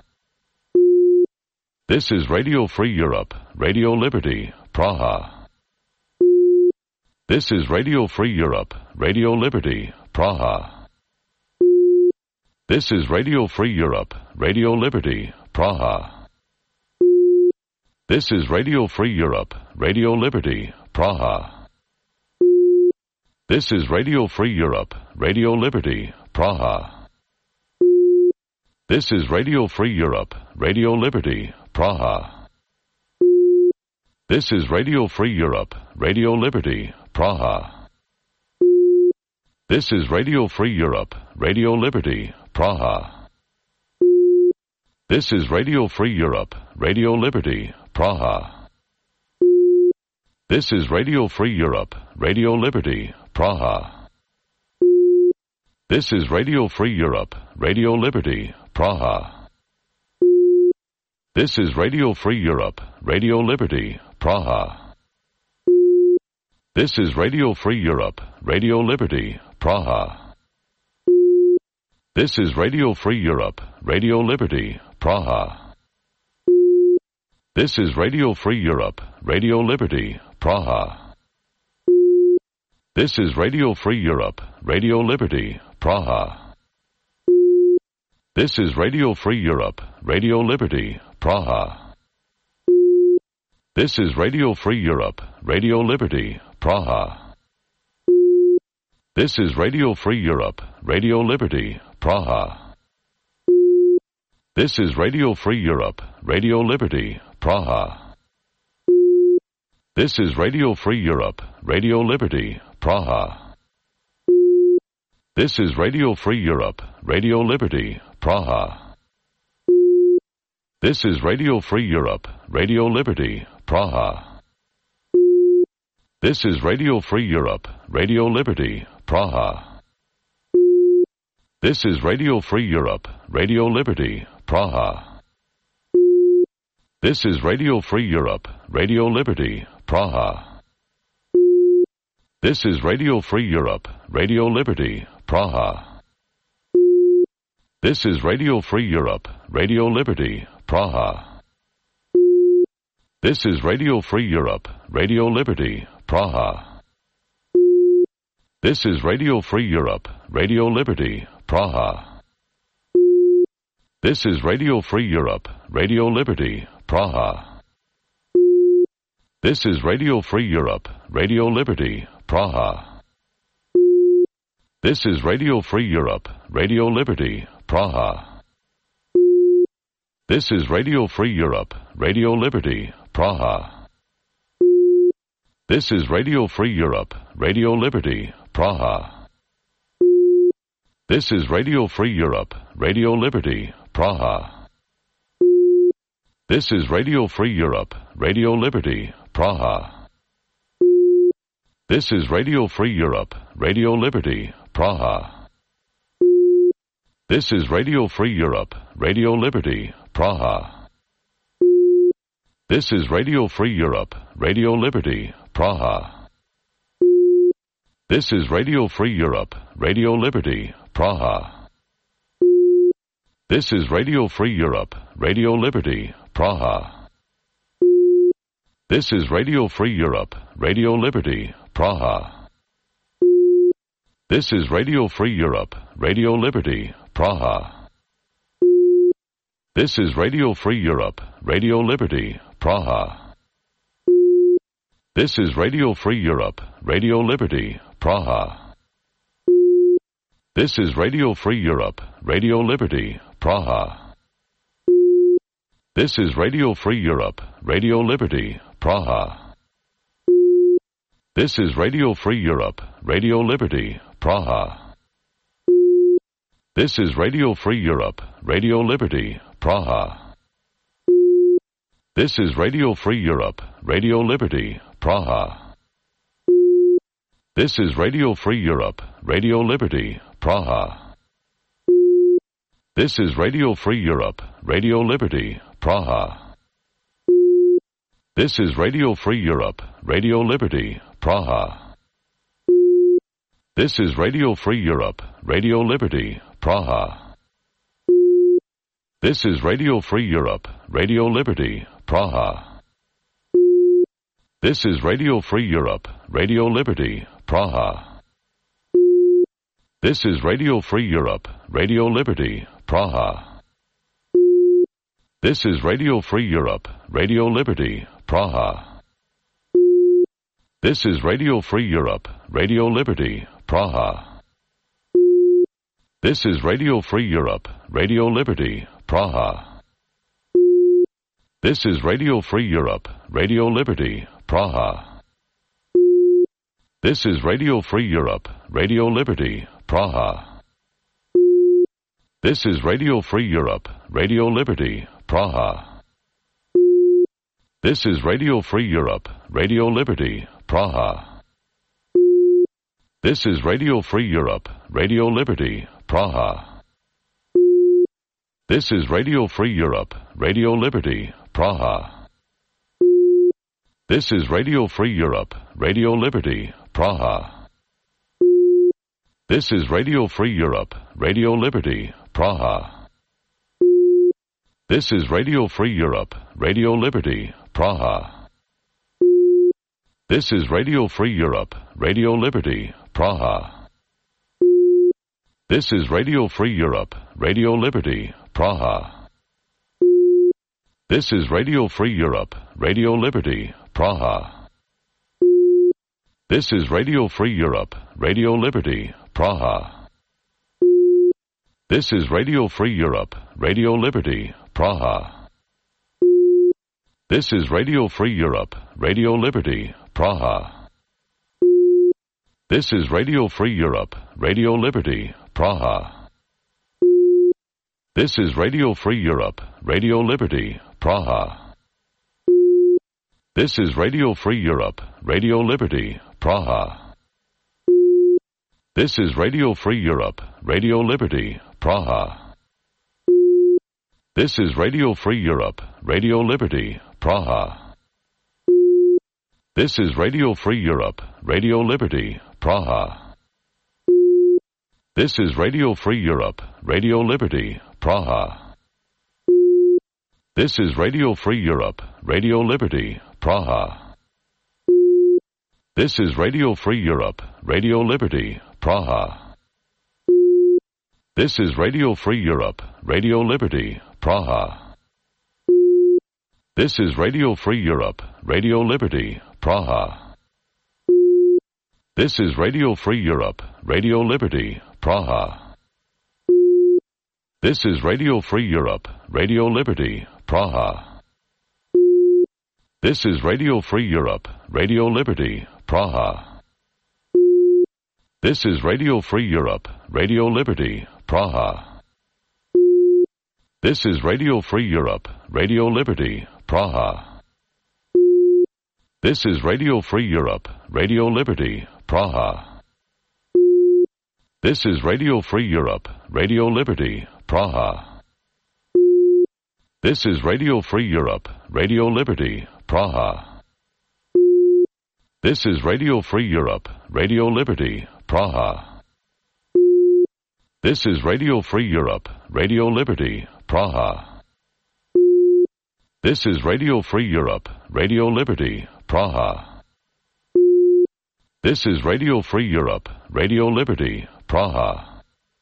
This is Radio Free Europe, Radio Liberty, Praha. This is Radio Free Europe, Radio Liberty, Praha. This is Radio Free Europe, Radio Liberty, Praha. This is Radio Free Europe, Radio Liberty, Praha. This is Radio Free Europe, Radio Liberty, Praha. This is Radio Free Europe, Radio Liberty, Praha. This is Radio Free Europe, Radio Liberty, Praha. This is Radio Free Europe, Radio Liberty, Praha. This is Radio Free Europe, Radio Liberty, Praha. This is Radio Free Europe, Radio Liberty, Praha. This is Radio Free Europe, Radio Liberty, Praha. This is Radio Free Europe, Radio Liberty, Praha. This is Radio Free Europe, Radio Liberty, Praha. This is Radio Free Europe, Radio Liberty, Praha. This is Radio Free Europe, Radio Liberty, Praha. This is Radio Free Europe, Radio Liberty, Praha. This is Radio Free Europe, Radio Liberty, Praha. This is Radio Free Europe, Radio Liberty, Praha. This is Radio Free Europe, Radio Liberty, Praha. This is Radio Free Europe, Radio Liberty, Praha. This is Radio Free Europe, Radio Liberty, Praha. This is Radio Free Europe, Radio Liberty, Praha. This is Radio Free Europe, Radio Liberty, Praha. This is Radio Free Europe, Radio Liberty, Praha. This is Radio Free Europe, Radio Liberty, Praha. This is Radio Free Europe, Radio Liberty, Praha. This is Radio Free Europe, Radio Liberty, Praha. This is Radio Free Europe, Radio Liberty, Praha. This is Radio Free Europe, Radio Liberty, Praha. This is Radio Free Europe, Radio Liberty, Praha. This is Radio Free Europe, Radio Liberty, Praha. This is Radio Free Europe, Radio Liberty, Praha. This is Radio Free Europe, Radio Liberty, Praha. This is Radio Free Europe, Radio Liberty, Praha. This is Radio Free Europe, Radio Liberty, Praha. This is Radio Free Europe, Radio Liberty, Praha. This is Radio Free Europe, Radio Liberty, Praha. This is Radio Free Europe, Radio Liberty, Praha. This is Radio Free Europe, Radio Liberty, Praha. This is Radio Free Europe, Radio Liberty, Praha. This is Radio Free Europe, Radio Liberty, Praha. This is Radio Free Europe, Radio Liberty, Praha. This is Radio Free Europe, Radio Liberty, Praha. This is Radio Free Europe, Radio Liberty, Praha. This is Radio Free Europe, Radio Liberty, Praha. This is Radio Free Europe, Radio Liberty, Praha. This is Radio Free Europe, Radio Liberty, Praha. This is Radio Free Europe, Radio Liberty, Praha. This is Radio Free Europe, Radio Liberty, Praha. This is Radio Free Europe, Radio Liberty, Praha. This is Radio Free Europe, Radio Liberty, Praha. This is Radio Free Europe, Radio Liberty, Praha. This is Radio Free Europe, Radio Liberty, Praha. This is Radio Free Europe, Radio Liberty, Praha. This is Radio Free Europe, Radio Liberty, Praha. This is Radio Free Europe, Radio Liberty, Praha. This is Radio Free Europe, Radio Liberty, Praha. This is Radio Free Europe, Radio Liberty, Praha. This is Radio Free Europe, Radio Liberty, Praha. This is Radio Free Europe, Radio Liberty, Praha. This is Radio Free Europe, Radio Liberty, Praha. This is Radio Free Europe, Radio Liberty, Praha. This is Radio Free Europe, Radio Liberty, Praha. This is Radio Free Europe, Radio Liberty, Praha. This is Radio Free Europe, Radio Liberty, Praha. This is Radio Free Europe, Radio Liberty, Praha. This is Radio Free Europe, Radio Liberty, Praha. This is Radio Free Europe, Radio Liberty, Praha. This is Radio Free Europe, Radio Liberty, Praha. This is Radio Free Europe, Radio Liberty, Praha. This is Radio Free Europe, Radio Liberty, Praha. This is Radio Free Europe, Radio Liberty, Praha. This is Radio Free Europe, Radio Liberty, Praha. This is Radio Free Europe, Radio Liberty, Praha. This is Radio Free Europe, Radio Liberty, Praha. This is Radio Free Europe, Radio Liberty, Praha. This is Radio Free Europe, Radio Liberty, Praha. This is Radio Free Europe, Radio Liberty, Praha. This is Radio Free Europe, Radio Liberty, Praha. This is Radio Free Europe, Radio Liberty, Praha. This is Radio Free Europe, Radio Liberty, Praha. This is Radio Free Europe, Radio Liberty, Praha. This is Radio Free Europe, Radio Liberty, Praha. This is Radio Free Europe, Radio Liberty, Praha. This is Radio Free Europe, Radio Liberty, Praha. This is Radio Free Europe, Radio Liberty, Praha. This is Radio Free Europe, Radio Liberty, Praha. This is Radio Free Europe, Radio Liberty, Praha. This is Radio Free Europe, Radio Liberty, Praha. This is Radio Free Europe, Radio Liberty, Praha. This is Radio Free Europe, Radio Liberty, Praha. This is Radio Free Europe, Radio Liberty, Praha. This is Radio Free Europe, Radio Liberty, Praha. This is Radio Free Europe, Radio Liberty, Praha. This is Radio Free Europe, Radio Liberty, Praha. This is Radio Free Europe, Radio Liberty, Praha. This is Radio Free Europe, Radio Liberty, Praha. This is Radio Free Europe, Radio Liberty, Praha. This is Radio Free Europe, Radio Liberty, Praha.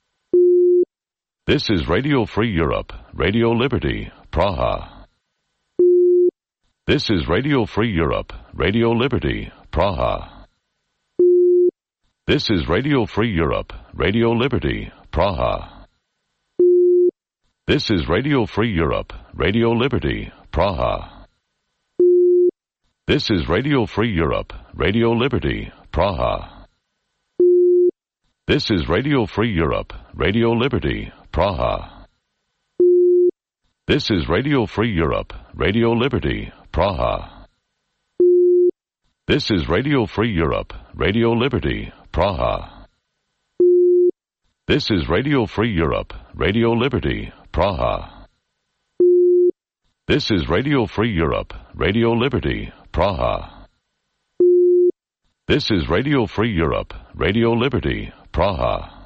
This is Radio Free Europe, Radio Liberty, Praha. This is Radio Free Europe, Radio Liberty, Praha. This is Radio Free Europe, Radio Liberty, Praha. This is Radio Free Europe, Radio Liberty, Praha. This is Radio Free Europe, Radio Liberty, Praha. This is Radio Free Europe, Radio Liberty, Praha. This is Radio Free Europe, Radio Liberty, Praha. This is Radio Free Europe, Radio Liberty, Praha. This is Radio Free Europe, Radio Liberty, Praha. This is Radio Free Europe, Radio Liberty, Praha. This is Radio Free Europe, Radio Liberty, Praha.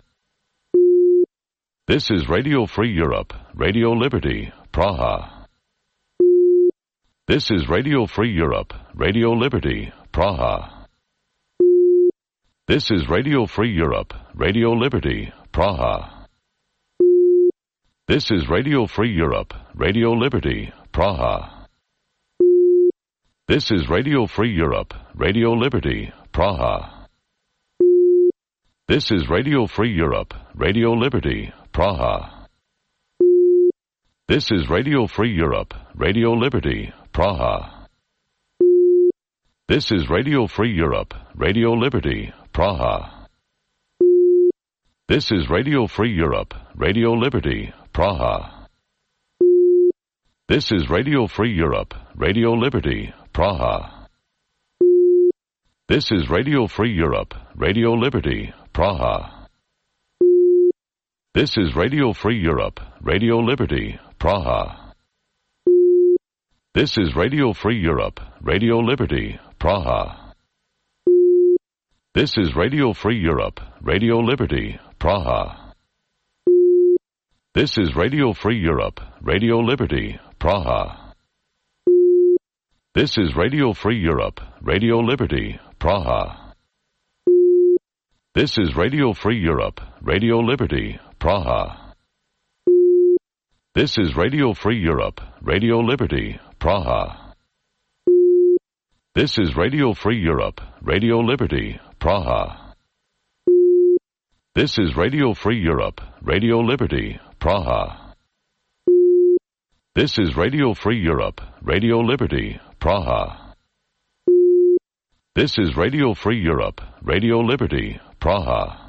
This is Radio Free Europe, Radio Liberty, Praha. This is Radio Free Europe, Radio Liberty, Praha. This is Radio Free Europe, Radio Liberty, Praha. This is Radio Free Europe, Radio Liberty, Praha. This is Radio Free Europe, Radio Liberty, Praha. This is Radio Free Europe, Radio Liberty, Praha. This is Radio Free Europe, Radio Liberty, Praha. This is Radio Free Europe, Radio Liberty, Praha. This is Radio Free Europe, Radio Liberty, Praha. This is Radio Free Europe, Radio Liberty, Praha. This is Radio Free Europe, Radio Liberty, Praha. This is Radio Free Europe, Radio Liberty, Praha. This is Radio Free Europe, Radio Liberty, Praha. This is Radio Free Europe, Radio Liberty, Praha. This is Radio Free Europe, Radio Liberty, Praha. This is Radio Free Europe, Radio Liberty, Praha. This is Radio Free Europe, Radio Liberty, Praha. This is Radio Free Europe, Radio Liberty, Praha. This is Radio Free Europe, Radio Liberty, Praha. This is Radio Free Europe, Radio Liberty, Praha. This is Radio Free Europe, Radio Liberty, Praha. This is Radio Free Europe, Radio Liberty, Praha.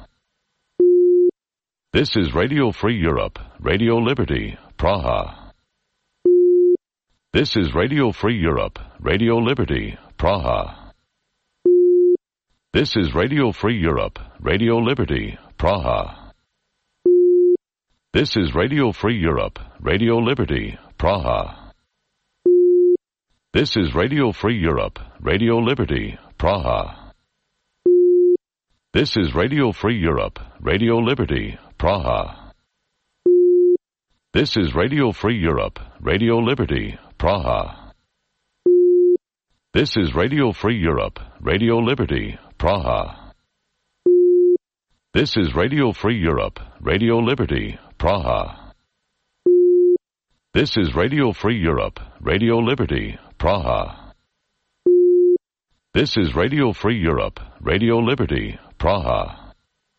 This is Radio Free Europe, Radio Liberty, Praha. This is Radio Free Europe, Radio Liberty, Praha. This is Radio Free Europe, Radio Liberty, Praha. This is Radio Free Europe, Radio Liberty, Praha. This is Radio Free Europe, Radio Liberty, Praha. This is Radio Free Europe, Radio Liberty, Praha. This is Radio Free Europe, Radio Liberty, Praha. This is Radio Free Europe, Radio Liberty, Praha. This is Radio Free Europe, Radio Liberty, Praha. This is Radio Free Europe, Radio Liberty, Praha. This is Radio Free Europe, Radio Liberty, Praha.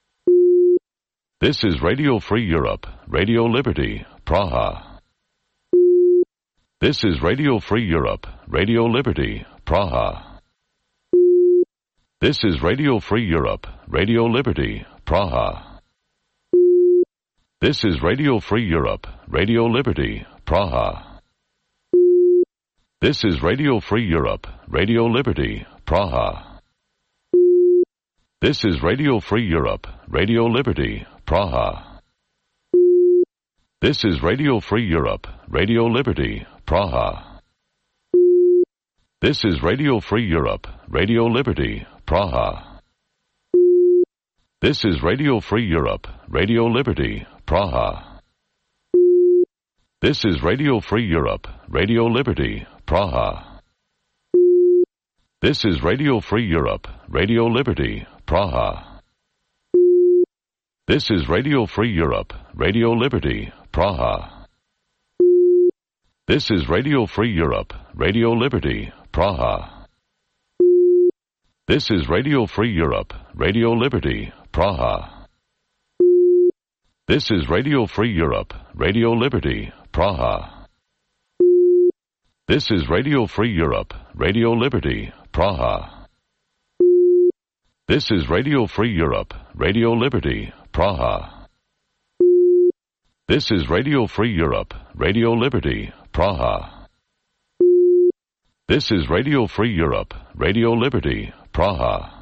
This is Radio Free Europe, Radio Liberty, Praha. This is Radio Free Europe, Radio Liberty, Praha. This is Radio Free Europe, Radio Liberty, Praha. This is Radio Free Europe, Radio Liberty, Praha. This is Radio Free Europe, Radio Liberty, Praha. This is Radio Free Europe, Radio Liberty, Praha. This is Radio Free Europe, Radio Liberty, Praha. This is Radio Free Europe, Radio Liberty, Praha. This is Radio Free Europe, Radio Liberty, Praha. This is Radio Free Europe, Radio Liberty, Praha. This is Radio Free Europe, Radio Liberty, Praha. This is Radio Free Europe, Radio Liberty, Praha. This is Radio Free Europe, Radio Liberty, Praha. This is Radio Free Europe, Radio Liberty, Praha. This is Radio Free Europe, Radio Liberty, Praha. This is Radio Free Europe, Radio Liberty, Praha. This is Radio Free Europe, Radio Liberty, Praha. This is Radio Free Europe, Radio Liberty, Praha. This is Radio Free Europe, Radio Liberty, Praha.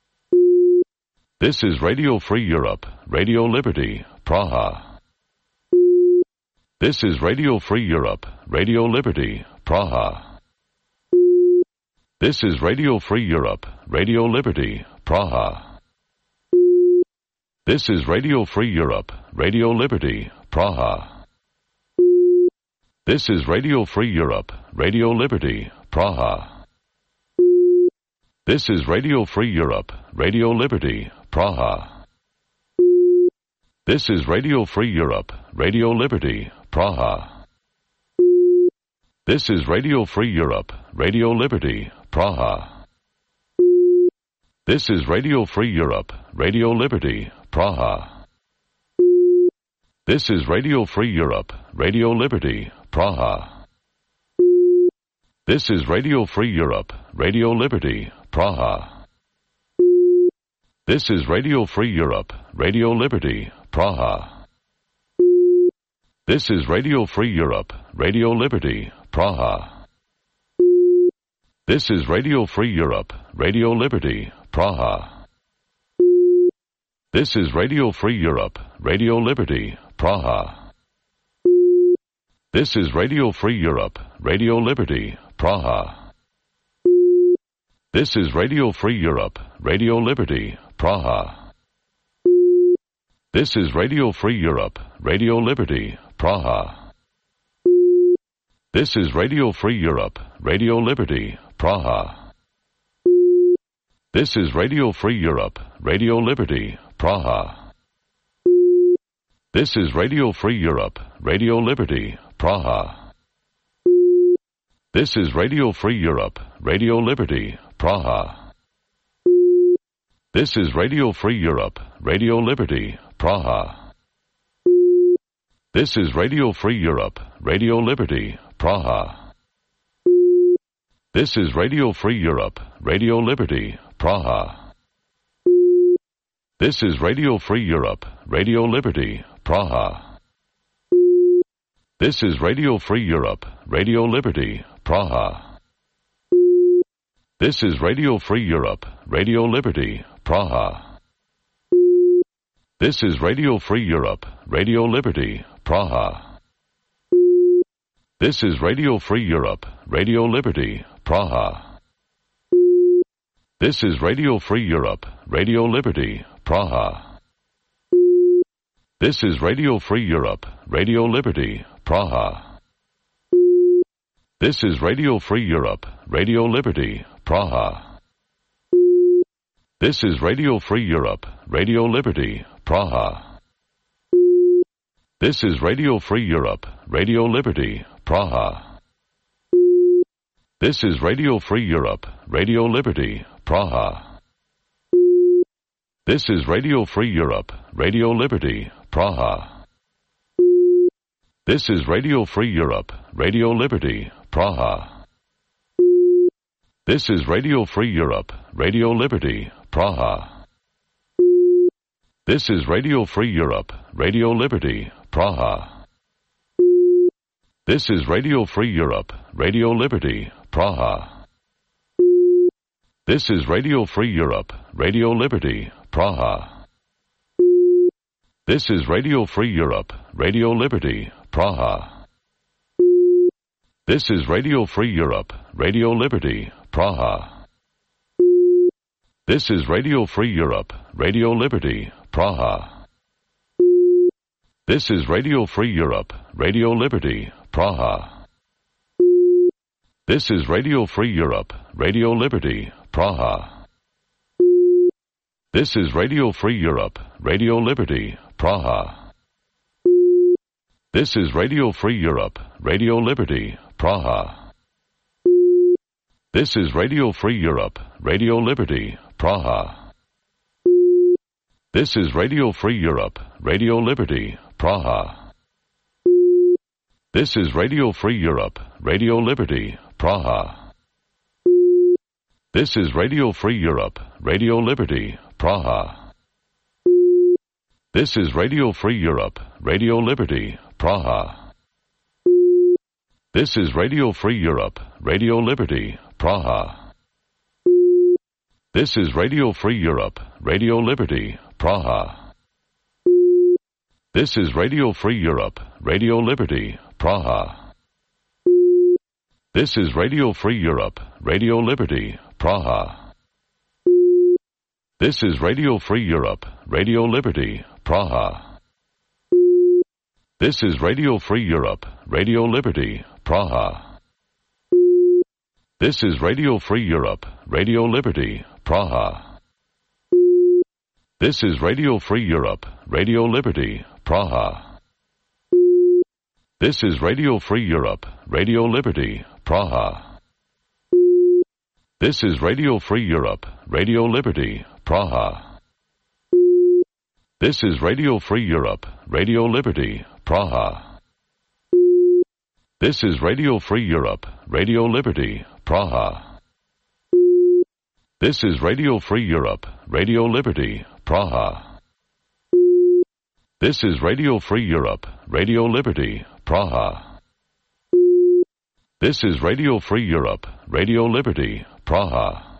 This is Radio Free Europe, Radio Liberty, Praha. This is Radio Free Europe, Radio Liberty, Praha. This is Radio Free Europe, Radio Liberty, Praha. This is Radio Free Europe, Radio Liberty, Praha. This is Radio Free Europe, Radio Liberty, Praha. This is Radio Free Europe, Radio Liberty, Praha. This is Radio Free Europe, Radio Liberty, Praha. This is Radio Free Europe, Radio Liberty, Praha. This is Radio Free Europe, Radio Liberty, Praha. This is Radio Free Europe, Radio Liberty, Praha. This is Radio Free Europe, Radio Liberty, Praha. This is Radio Free Europe, Radio Liberty, Praha. This is Radio Free Europe, Radio Liberty, Praha. This is Radio Free Europe, Radio Liberty, Praha. This is Radio Free Europe, Radio Liberty, Praha. This is Radio Free Europe, Radio Liberty, Praha. This is Radio Free Europe, Radio Liberty, Praha. This is Radio Free Europe, Radio Liberty, Praha. This is Radio Free Europe, Radio Liberty, Praha. This is Radio Free Europe, Radio Liberty, Praha. This is Radio Free Europe, Radio Liberty, Praha. This is Radio Free Europe, Radio Liberty, Praha. This is Radio Free Europe, Radio Liberty, Praha. This is Radio Free Europe, Radio Liberty, Praha. This is Radio Free Europe, Radio Liberty, Praha. This is Radio Free Europe, Radio Liberty, Praha. This is Radio Free Europe, Radio Liberty, Praha. This is Radio Free Europe, Radio Liberty, Praha. This is Radio Free Europe, Radio Liberty, Praha. This is Radio Free Europe, Radio Liberty, Praha. This is Radio Free Europe, Radio Liberty, Praha. This is Radio Free Europe, Radio Liberty, Praha. This is Radio Free Europe, Radio Liberty, Praha. This is Radio Free Europe, Radio Liberty, Praha. This is Radio Free Europe, Radio Liberty, Praha. This is Radio Free Europe, Radio Liberty, Praha. This is Radio Free Europe, Radio Liberty, Praha. This is Radio Free Europe, Radio Liberty, Praha. This is Radio Free Europe, Radio Liberty, Praha. This is Radio Free Europe, Radio Liberty, Praha. This is Radio Free Europe, Radio Liberty, Praha. This is Radio Free Europe, Radio Liberty, Praha. This is Radio Free Europe, Radio Liberty, Praha. This is Radio Free Europe, Radio Liberty, Praha. This is Radio Free Europe, Radio Liberty, Praha. This is Radio Free Europe, Radio Liberty, Praha. This is Radio Free Europe, Radio Liberty, Praha. This is Radio Free Europe, Radio Liberty, Praha. This is Radio Free Europe, Radio Liberty, Praha. This is Radio Free Europe, Radio Liberty, Praha. This is Radio Free Europe, Radio Liberty, Praha. This is Radio Free Europe, Radio Liberty, Praha. This is Radio Free Europe, Radio Liberty, Praha. This is Radio Free Europe, Radio Liberty, Praha. This is Radio Free Europe, Radio Liberty, Praha. This is Radio Free Europe, Radio Liberty, Praha. This is Radio Free Europe, Radio Liberty, Praha. This is Radio Free Europe, Radio Liberty, Praha. This is Radio Free Europe, Radio Liberty, Praha. This is Radio Free Europe, Radio Liberty, Praha. This is Radio Free Europe, Radio Liberty, Praha. This is Radio Free Europe, Radio Liberty, Praha. This is Radio Free Europe, Radio Liberty, Praha. This is Radio Free Europe, Radio Liberty, Praha. This is Radio Free Europe, Radio Liberty, Praha. This is Radio Free Europe, Radio Liberty, Praha. This is Radio Free Europe, Radio Liberty, Praha. This is Radio Free Europe, Radio Liberty, Praha. This is Radio Free Europe, Radio Liberty, Praha.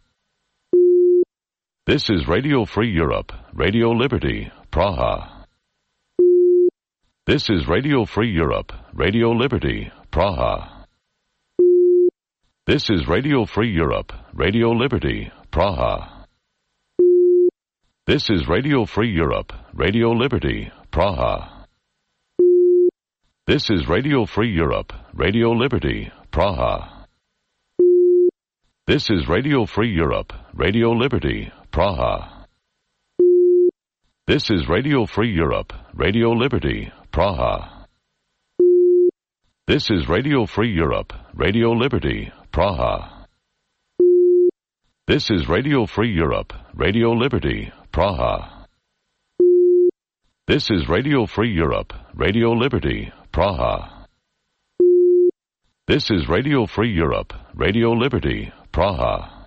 This is Radio Free Europe, Radio Liberty, Praha. This is Radio Free Europe, Radio Liberty, Praha. This is Radio Free Europe, Radio Liberty, Praha. This is Radio Free Europe, Radio Liberty, Praha. This is Radio Free Europe, Radio Liberty, Praha. This is Radio Free Europe, Radio Liberty, Praha. This is Radio Free Europe, Radio Liberty, Praha. This is Radio Free Europe, Radio Liberty, Praha. This is Radio Free Europe, Radio Liberty, Praha. This is Radio Free Europe, Radio Liberty, Praha. This is Radio Free Europe, Radio Liberty, Praha.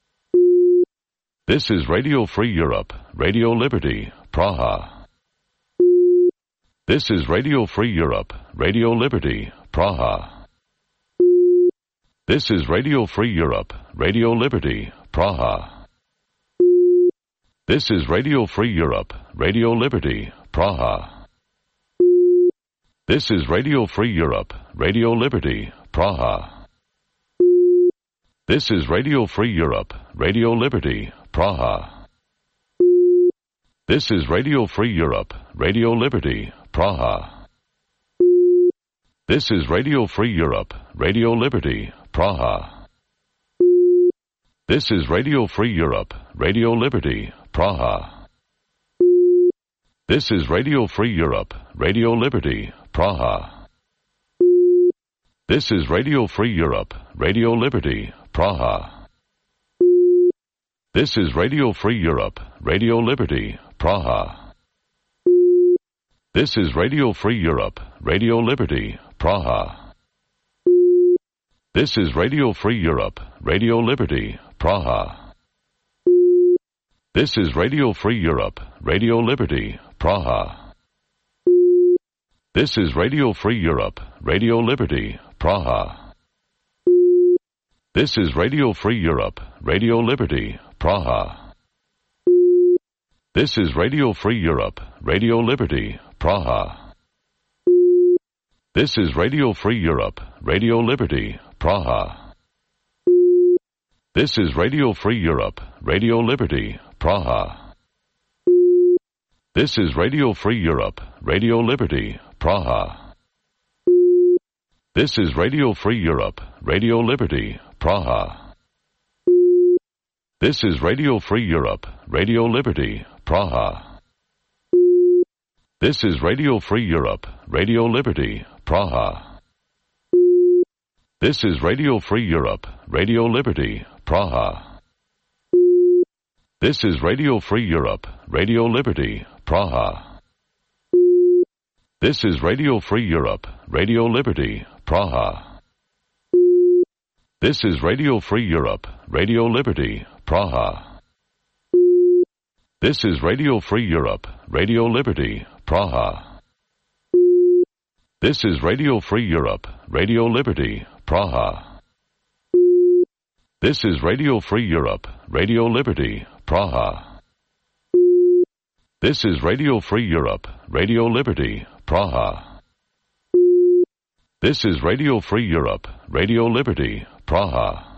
This is Radio Free Europe, Radio Liberty, Praha. This is Radio Free Europe, Radio Liberty, Praha. This is Radio Free Europe, Radio Liberty, Praha. This is Radio Free Europe, Radio Liberty, Praha. This is Radio Free Europe, Radio Liberty, Praha. This is Radio Free Europe, Radio Liberty, Praha. This is Radio Free Europe, Radio Liberty, Praha. This is Radio Free Europe, Radio Liberty, Praha. This is Radio Free Europe, Radio Liberty, Praha. This is Radio Free Europe, Radio Liberty, Praha. This is Radio Free Europe, Radio Liberty, Praha. This is Radio Free Europe, Radio Liberty, Praha. This is Radio Free Europe, Radio Liberty, Praha. This is Radio Free Europe, Radio Liberty, Praha. This is Radio Free Europe, Radio Liberty, Praha. This is Radio Free Europe, Radio Liberty, Praha. This is Radio Free Europe, Radio Liberty, Praha. This is Radio Free Europe, Radio Liberty, Praha. This is Radio Free Europe, Radio Liberty, Praha. This is Radio Free Europe, Radio Liberty, Praha. This is Radio Free Europe, Radio Liberty, Praha. This is Radio Free Europe, Radio Liberty, Praha. This is Radio Free Europe, Radio Liberty, Praha. This is Radio Free Europe, Radio Liberty, Praha. This is Radio Free Europe, Radio Liberty, Praha. This is Radio Free Europe, Radio Liberty, Praha. This is Radio Free Europe, Radio Liberty, Praha. This is Radio Free Europe, Radio Liberty, Praha. This is Radio Free Europe, Radio Liberty, Praha. This is Radio Free Europe, Radio Liberty, Praha. This is Radio Free Europe, Radio Liberty, Praha. This is Radio Free Europe, Radio Liberty, Praha. This is Radio Free Europe, Radio Liberty, Praha.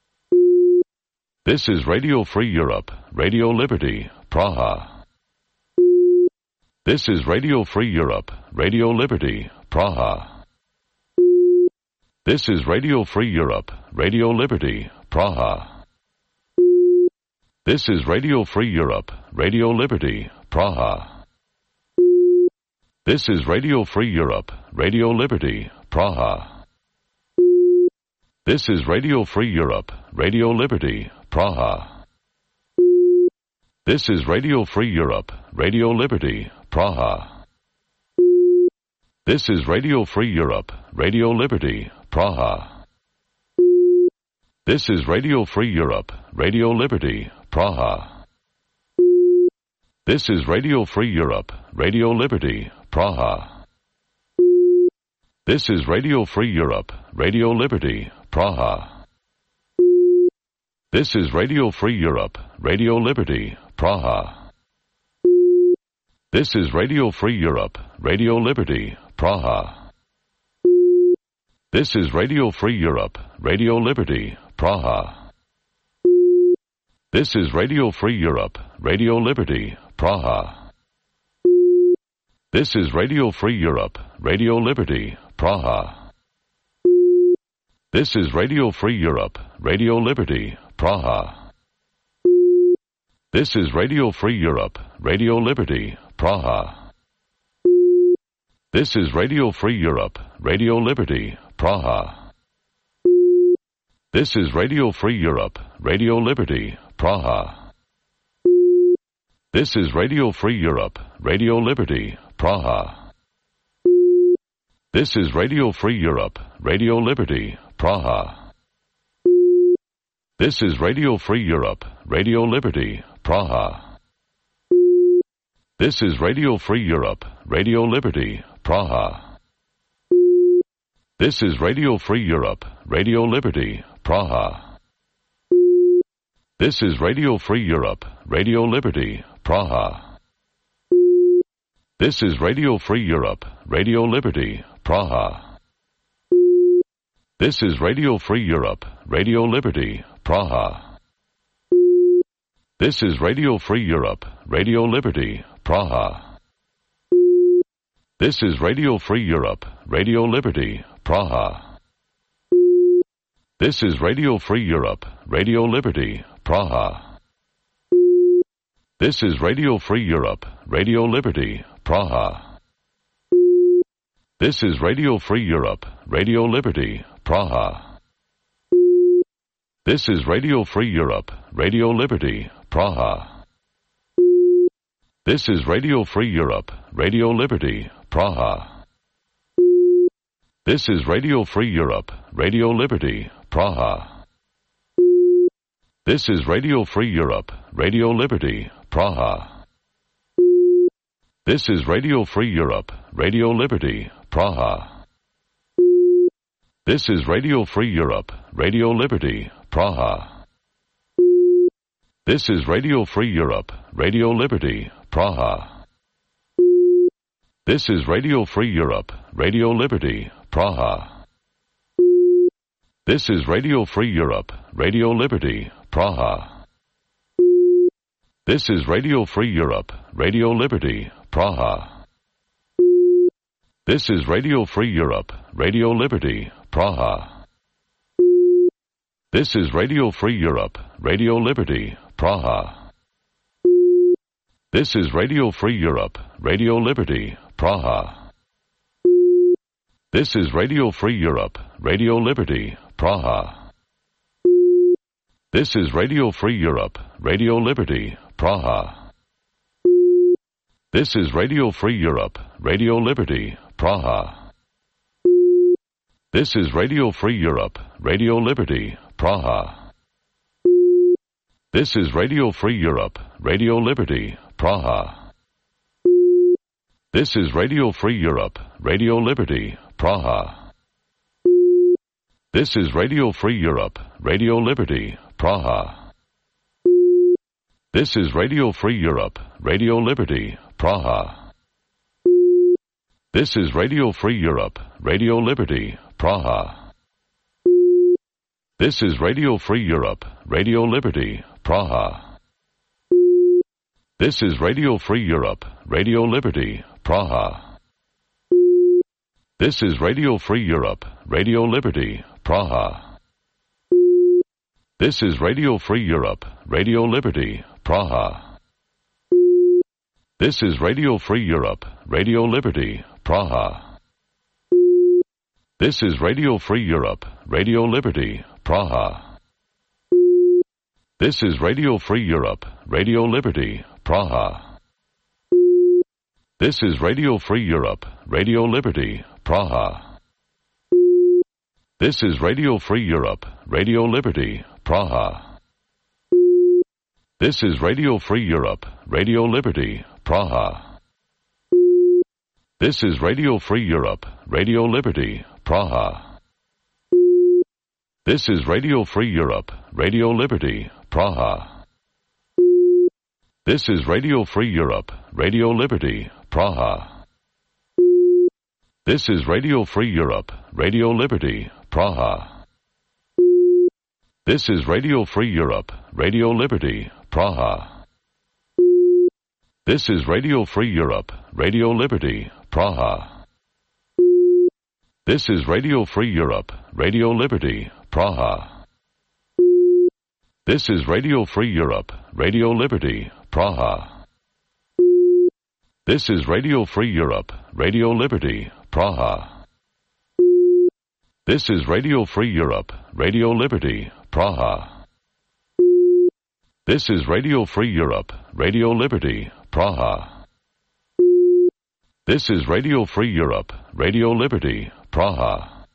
This is Radio Free Europe, Radio Liberty, Praha. This is Radio Free Europe, Radio Liberty, Praha. This is Radio Free Europe, Radio Liberty, Praha. This is Radio Free Europe, Radio Liberty, Praha. This is Radio Free Europe, Radio Liberty, Praha. This is Radio Free Europe, Radio Liberty, Praha. This is Radio Free Europe, Radio Liberty, Praha. This is Radio Free Europe, Radio Liberty, Praha. This is Radio Free Europe, Radio Liberty, Praha. This is Radio Free Europe, Radio Liberty, Praha. This is Radio Free Europe, Radio Liberty, Praha. This is Radio Free Europe, Radio Liberty, Praha. This is Radio Free Europe, Radio Liberty, Praha. This is Radio Free Europe, Radio Liberty, Praha. This is Radio Free Europe, Radio Liberty, Praha. This is Radio Free Europe, Radio Liberty, Praha. This is Radio Free Europe, Radio Liberty, Praha. This is Radio Free Europe, Radio Liberty, Praha. This is Radio Free Europe, Radio Liberty, Praha. This is Radio Free Europe, Radio Liberty, Praha. This is Radio Free Europe, Radio Liberty, Praha. This is Radio Free Europe, Radio Liberty, Praha. This is Radio Free Europe, Radio Liberty, Praha. This is Radio Free Europe, Radio Liberty, Praha. This is Radio Free Europe, Radio Liberty, Praha. This is Radio Free Europe, Radio Liberty, Praha. This is Radio Free Europe, Radio Liberty, Praha. This is Radio Free Europe, Radio Liberty, Praha. This is Radio Free Europe, Radio Liberty, Praha. This is Radio Free Europe, Radio Liberty, Praha. This is Radio Free Europe, Radio Liberty, Praha. This is Radio Free Europe, Radio Liberty, Praha. This is Radio Free Europe, Radio Liberty, Praha. This is Radio Free Europe, Radio Liberty, Praha. This is Radio Free Europe, Radio Liberty, Praha. This is Radio Free Europe, Radio Liberty, Praha. This is Radio Free Europe, Radio Liberty, Praha. This is Radio Free Europe, Radio Liberty, Praha. This is Radio Free Europe, Radio Liberty, Praha. This is Radio Free Europe, Radio Liberty, Praha. This is Radio Free Europe, Radio Liberty, Praha. This is Radio Free Europe, Radio Liberty, Praha. This is Radio Free Europe, Radio Liberty, Praha. This is Radio Free Europe, Radio Liberty, Praha. This is Radio Free Europe, Radio Liberty, Praha. This is Radio Free Europe, Radio Liberty, Praha. This is Radio Free Europe, Radio Liberty, Praha. This is Radio Free Europe, Radio Liberty, Praha. This is Radio Free Europe, Radio Liberty, Praha. This is Radio Free Europe, Radio Liberty, Praha. This is Radio Free Europe, Radio Liberty, Praha. This is Radio Free Europe, Radio Liberty, Praha. This is Radio Free Europe, Radio Liberty, Praha. This is Radio Free Europe, Radio Liberty, Praha. This is Radio Free Europe, Radio Liberty, Praha. This is Radio Free Europe, Radio Liberty, Praha. This is Radio Free Europe, Radio Liberty, Praha. This is Radio Free Europe, Radio Liberty, Praha. This is Radio Free Europe, Radio Liberty, Praha. This is Radio Free Europe, Radio Liberty, Praha. This is Radio Free Europe, Radio Liberty, Praha. This is Radio Free Europe, Radio Liberty, Praha. This is Radio Free Europe, Radio Liberty, Praha. This is Radio Free Europe, Radio Liberty, Praha. This is Radio Free Europe, Radio Liberty, Praha. This is Radio Free Europe, Radio Liberty, Praha. This is Radio Free Europe, Radio Liberty, Praha. This is Radio Free Europe, Radio Liberty, Praha. This is Radio Free Europe, Radio Liberty, Praha. This is Radio Free Europe, Radio Liberty, Praha. This is Radio Free Europe, Radio Liberty, Praha. This is Radio Free Europe, Radio Liberty, Praha. This is Radio Free Europe, Radio Liberty, Praha. This is Radio Free Europe, Radio Liberty, Praha. This is Radio Free Europe, Radio Liberty, Praha. This is Radio Free Europe, Radio Liberty, Praha. This is Radio Free Europe, Radio Liberty, Praha.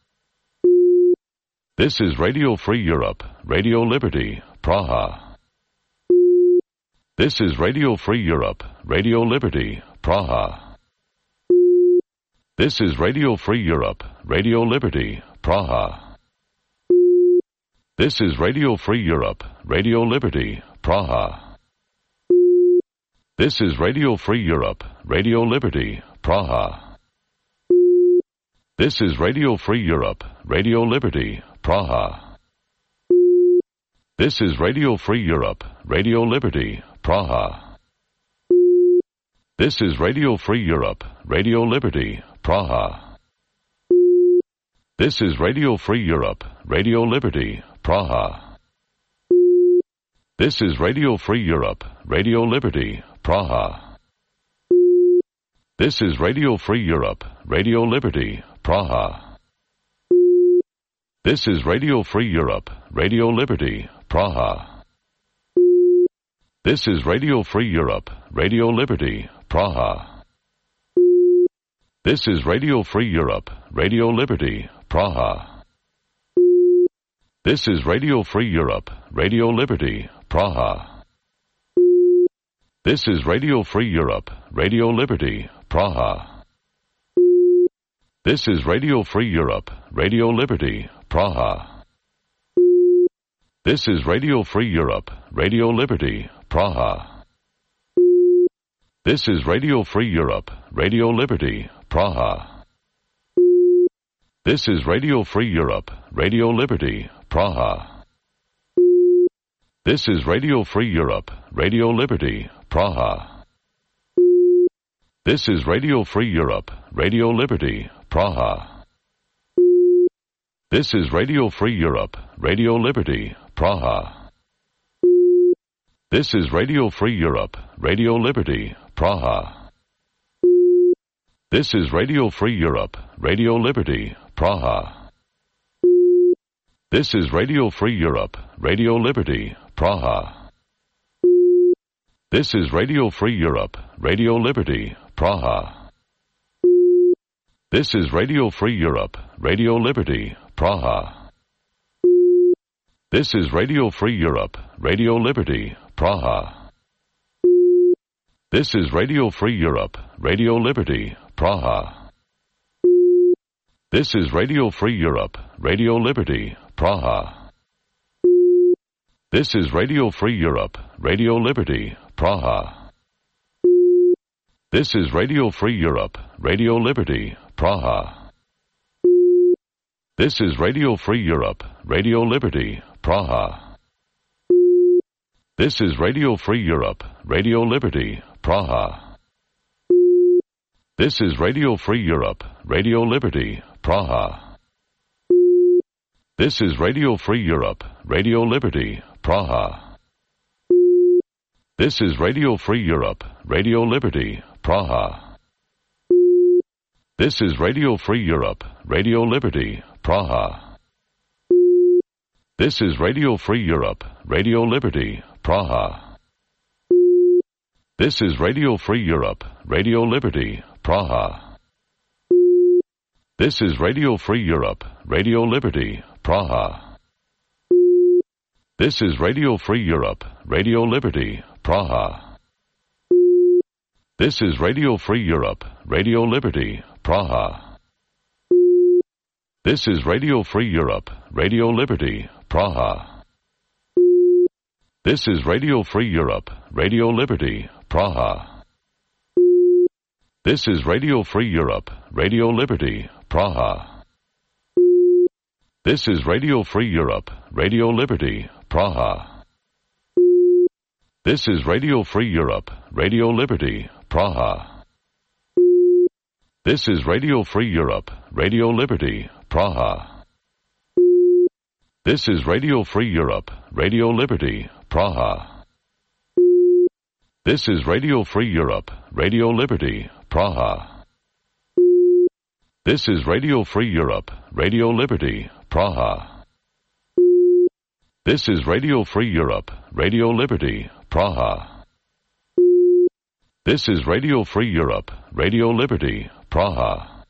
This is Radio Free Europe, Radio Liberty, Praha. This is Radio Free Europe, Radio Liberty, Praha. This is Radio Free Europe, Radio Liberty, Praha. This is Radio Free Europe, Radio Liberty, Praha. This is Radio Free Europe, Radio Liberty, Praha. This is Radio Free Europe, Radio Liberty, Praha. This is Radio Free Europe, Radio Liberty, Praha. This is Radio Free Europe, Radio Liberty, Praha. This is Radio Free Europe, Radio Liberty, Praha. This is Radio Free Europe, Radio Liberty, Praha. This is Radio Free Europe, Radio Liberty, Praha. This is Radio Free Europe, Radio Liberty, Praha. This is Radio Free Europe, Radio Liberty, Praha. This is Radio Free Europe, Radio Liberty, Praha. This is Radio Free Europe, Radio Liberty, Praha. This is Radio Free Europe, Radio Liberty, Praha. This is Radio Free Europe, Radio Liberty, Praha. This is Radio Free Europe, Radio Liberty, Praha. This is Radio Free Europe, Radio Liberty, Praha. This is Radio Free Europe, Radio Liberty, Praha. This is Radio Free Europe, Radio Liberty, Praha. This is Radio Free Europe, Radio Liberty, Praha. This is Radio Free Europe, Radio Liberty, Praha. This is Radio Free Europe, Radio Liberty, Praha. This is Radio Free Europe, Radio Liberty, Praha. This is Radio Free Europe, Radio Liberty, Praha. This is Radio Free Europe, Radio Liberty, Praha. This is Radio Free Europe, Radio Liberty, Praha. This is Radio Free Europe, Radio Liberty, Praha. This is Radio Free Europe, Radio Liberty, Praha. This is Radio Free Europe, Radio Liberty, Praha. This is Radio Free Europe, Radio Liberty, Praha. This is Radio Free Europe, Radio Liberty, Praha. This is Radio Free Europe, Radio Liberty, Praha. This is Radio Free Europe, Radio Liberty, Praha. This is Radio Free Europe, Radio Liberty, Praha. This is Radio Free Europe, Radio Liberty, Praha. This is Radio Free Europe, Radio Liberty, Praha. This is Radio Free Europe, Radio Liberty, Praha. This is Radio Free Europe, Radio Liberty, Praha. This is Radio Free Europe, Radio Liberty, Praha. This is Radio Free Europe, Radio Liberty, Praha. This is Radio Free Europe, Radio Liberty, Praha. This is Radio Free Europe, Radio Liberty, Praha. This is Radio Free Europe, Radio Liberty, Praha. This is Radio Free Europe, Radio Liberty, Praha. This is Radio Free Europe, Radio Liberty, Praha. This is Radio Free Europe, Radio Liberty, Praha. This is Radio Free Europe, Radio Liberty, Praha. This is Radio Free Europe, Radio Liberty, Praha. This is Radio Free Europe, Radio Liberty, Praha. This is Radio Free Europe, Radio Liberty, Praha. This is Radio Free Europe, Radio Liberty, Praha. This is Radio Free Europe, Radio Liberty, Praha. This is Radio Free Europe, Radio Liberty, Praha.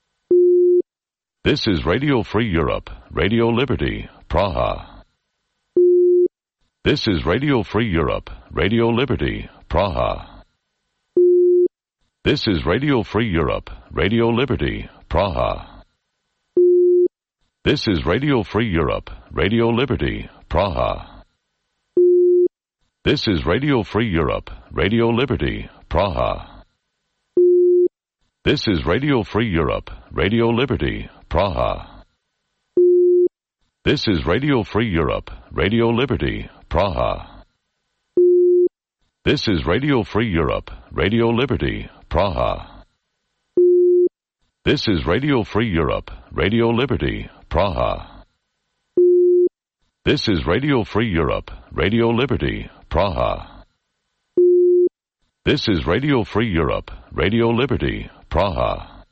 This is Radio Free Europe, Radio Liberty, Praha. This is Radio Free Europe, Radio Liberty, Praha. This is Radio Free Europe, Radio Liberty, Praha. This is Radio Free Europe, Radio Liberty, Praha. This is Radio Free Europe, Radio Liberty, Praha. This is Radio Free Europe, Radio Liberty, Praha. This is Radio Free Europe, Radio Liberty, Praha. This is Radio Free Europe, Radio Liberty, Praha. This is Radio Free Europe, Radio Liberty, Praha. This is Radio Free Europe, Radio Liberty, Praha. This is Radio Free Europe, Radio Liberty, Praha.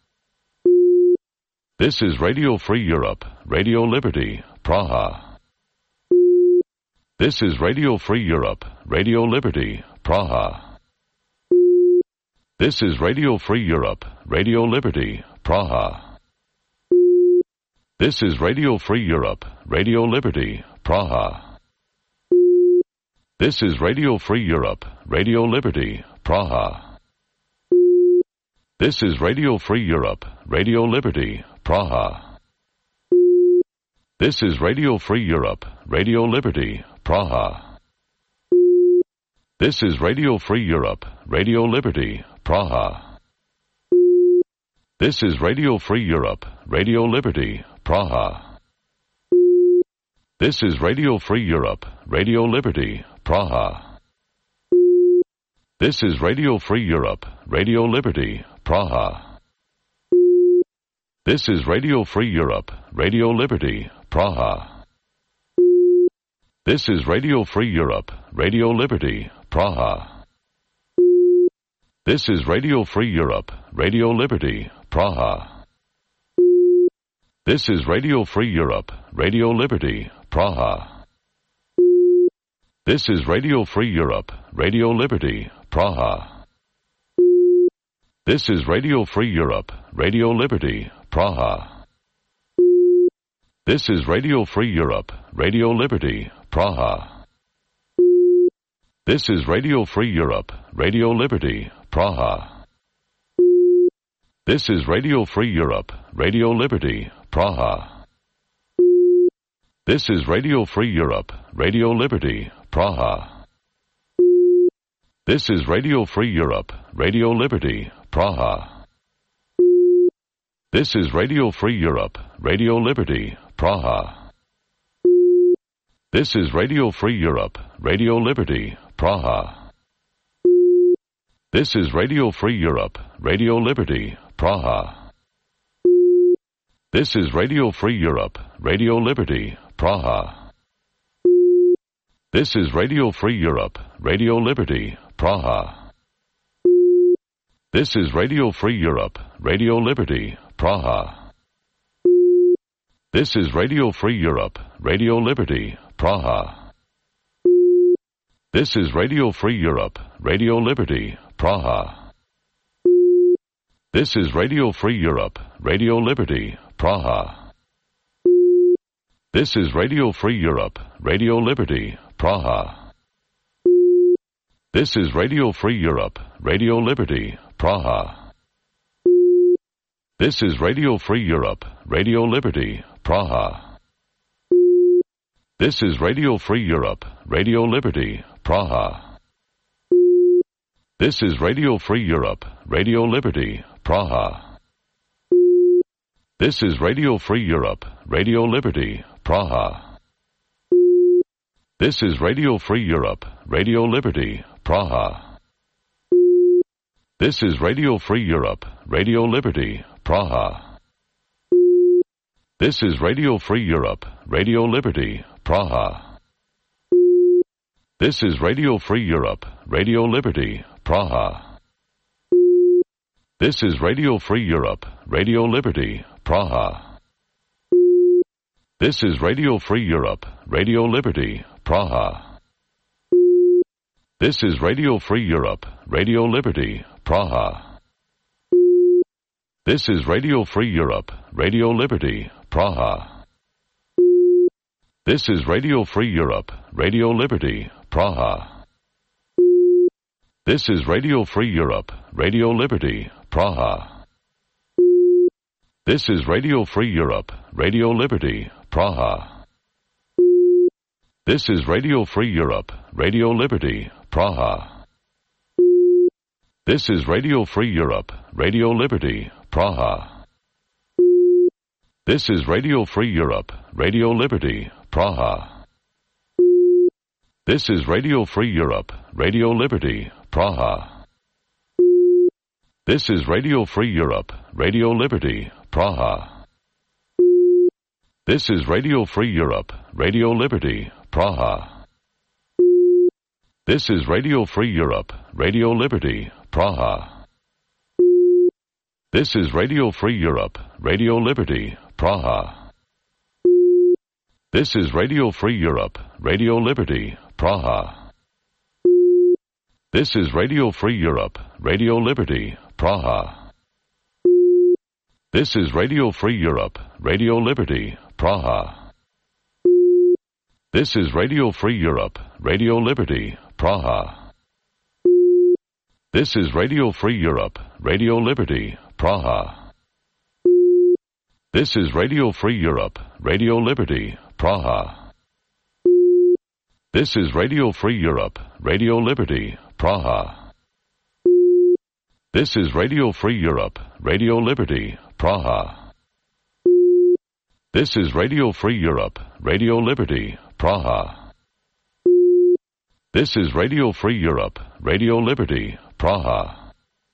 This is Radio Free Europe, Radio Liberty, Praha. This is Radio Free Europe, Radio Liberty, Praha. This is Radio Free Europe, Radio Liberty, Praha. This is Radio Free Europe, Radio Liberty, Praha. This is Radio Free Europe, Radio Liberty, Praha. This is Radio Free Europe, Radio Liberty, Praha. This is Radio Free Europe, Radio Liberty, Praha. This is Radio Free Europe, Radio Liberty, Praha. This is Radio Free Europe, Radio Liberty, Praha. This is Radio Free Europe, Radio Liberty, Praha. This is Radio Free Europe, Radio Liberty, Praha. This is Radio Free Europe, Radio Liberty, Praha. This is Radio Free Europe, Radio Liberty, Praha. This is Radio Free Europe, Radio Liberty, Praha. This is Radio Free Europe, Radio Liberty, Praha. This is Radio Free Europe, Radio Liberty, Praha. This is Radio Free Europe, Radio Liberty, Praha. This is Radio Free Europe, Radio Liberty, Praha. This is Radio Free Europe, Radio Liberty, Praha. This is Radio Free Europe, Radio Liberty, Praha. This is Radio Free Europe, Radio Liberty, Praha. This is Radio Free Europe, Radio Liberty, Praha. This is Radio Free Europe, Radio Liberty, Praha. This is Radio Free Europe, Radio Liberty, Praha. This is Radio Free Europe, Radio Liberty, Praha. This is Radio Free Europe, Radio Liberty, Praha. This is Radio Free Europe, Radio Liberty, Praha. This is Radio Free Europe, Radio Liberty, Praha. This is Radio Free Europe, Radio Liberty, Praha. This is Radio Free Europe, Radio Liberty, Praha. This is Radio Free Europe, Radio Liberty, Praha. This is Radio Free Europe, Radio Liberty, Praha. This is Radio Free Europe, Radio Liberty, Praha. This is Radio Free Europe, Radio Liberty, Praha. This is Radio Free Europe, Radio Liberty, Praha. This is Radio Free Europe, Radio Liberty, Praha. This is Radio Free Europe, Radio Liberty, Praha. This is Radio Free Europe, Radio Liberty, Praha. This is Radio Free Europe, Radio Liberty, Praha. This is Radio Free Europe, Radio Liberty, Praha. This is Radio Free Europe, Radio Liberty, Praha. This is Radio Free Europe, Radio Liberty, Praha. This is Radio Free Europe, Radio Liberty, Praha. This is Radio Free Europe, Radio Liberty, Praha. This is Radio Free Europe, Radio Liberty, Praha. This is Radio Free Europe, Radio Liberty, Praha. This is Radio Free Europe, Radio Liberty, Praha. This is Radio Free Europe, Radio Liberty, Praha. This is Radio Free Europe, Radio Liberty, Praha. This is Radio Free Europe, Radio Liberty, Praha. This is Radio Free Europe, Radio Liberty, Praha. This is Radio Free Europe, Radio Liberty, Praha. This is Radio Free Europe, Radio Liberty, Praha. This is Radio Free Europe, Radio Liberty, Praha. This is Radio Free Europe, Radio Liberty, Praha. This is Radio Free Europe, Radio Liberty, Praha. This is Radio Free Europe, Radio Liberty, Praha. This is Radio Free Europe, Radio Liberty, Praha. This is Radio Free Europe, Radio Liberty, Praha. This is Radio Free Europe, Radio Liberty, Praha. This is Radio Free Europe, Radio Liberty, Praha. This is Radio Free Europe, Radio Liberty, Praha. This is Radio Free Europe, Radio Liberty, Praha. This is Radio Free Europe, Radio Liberty, Praha. This is Radio Free Europe, Radio Liberty, Praha. This is Radio Free Europe, Radio Liberty, Praha.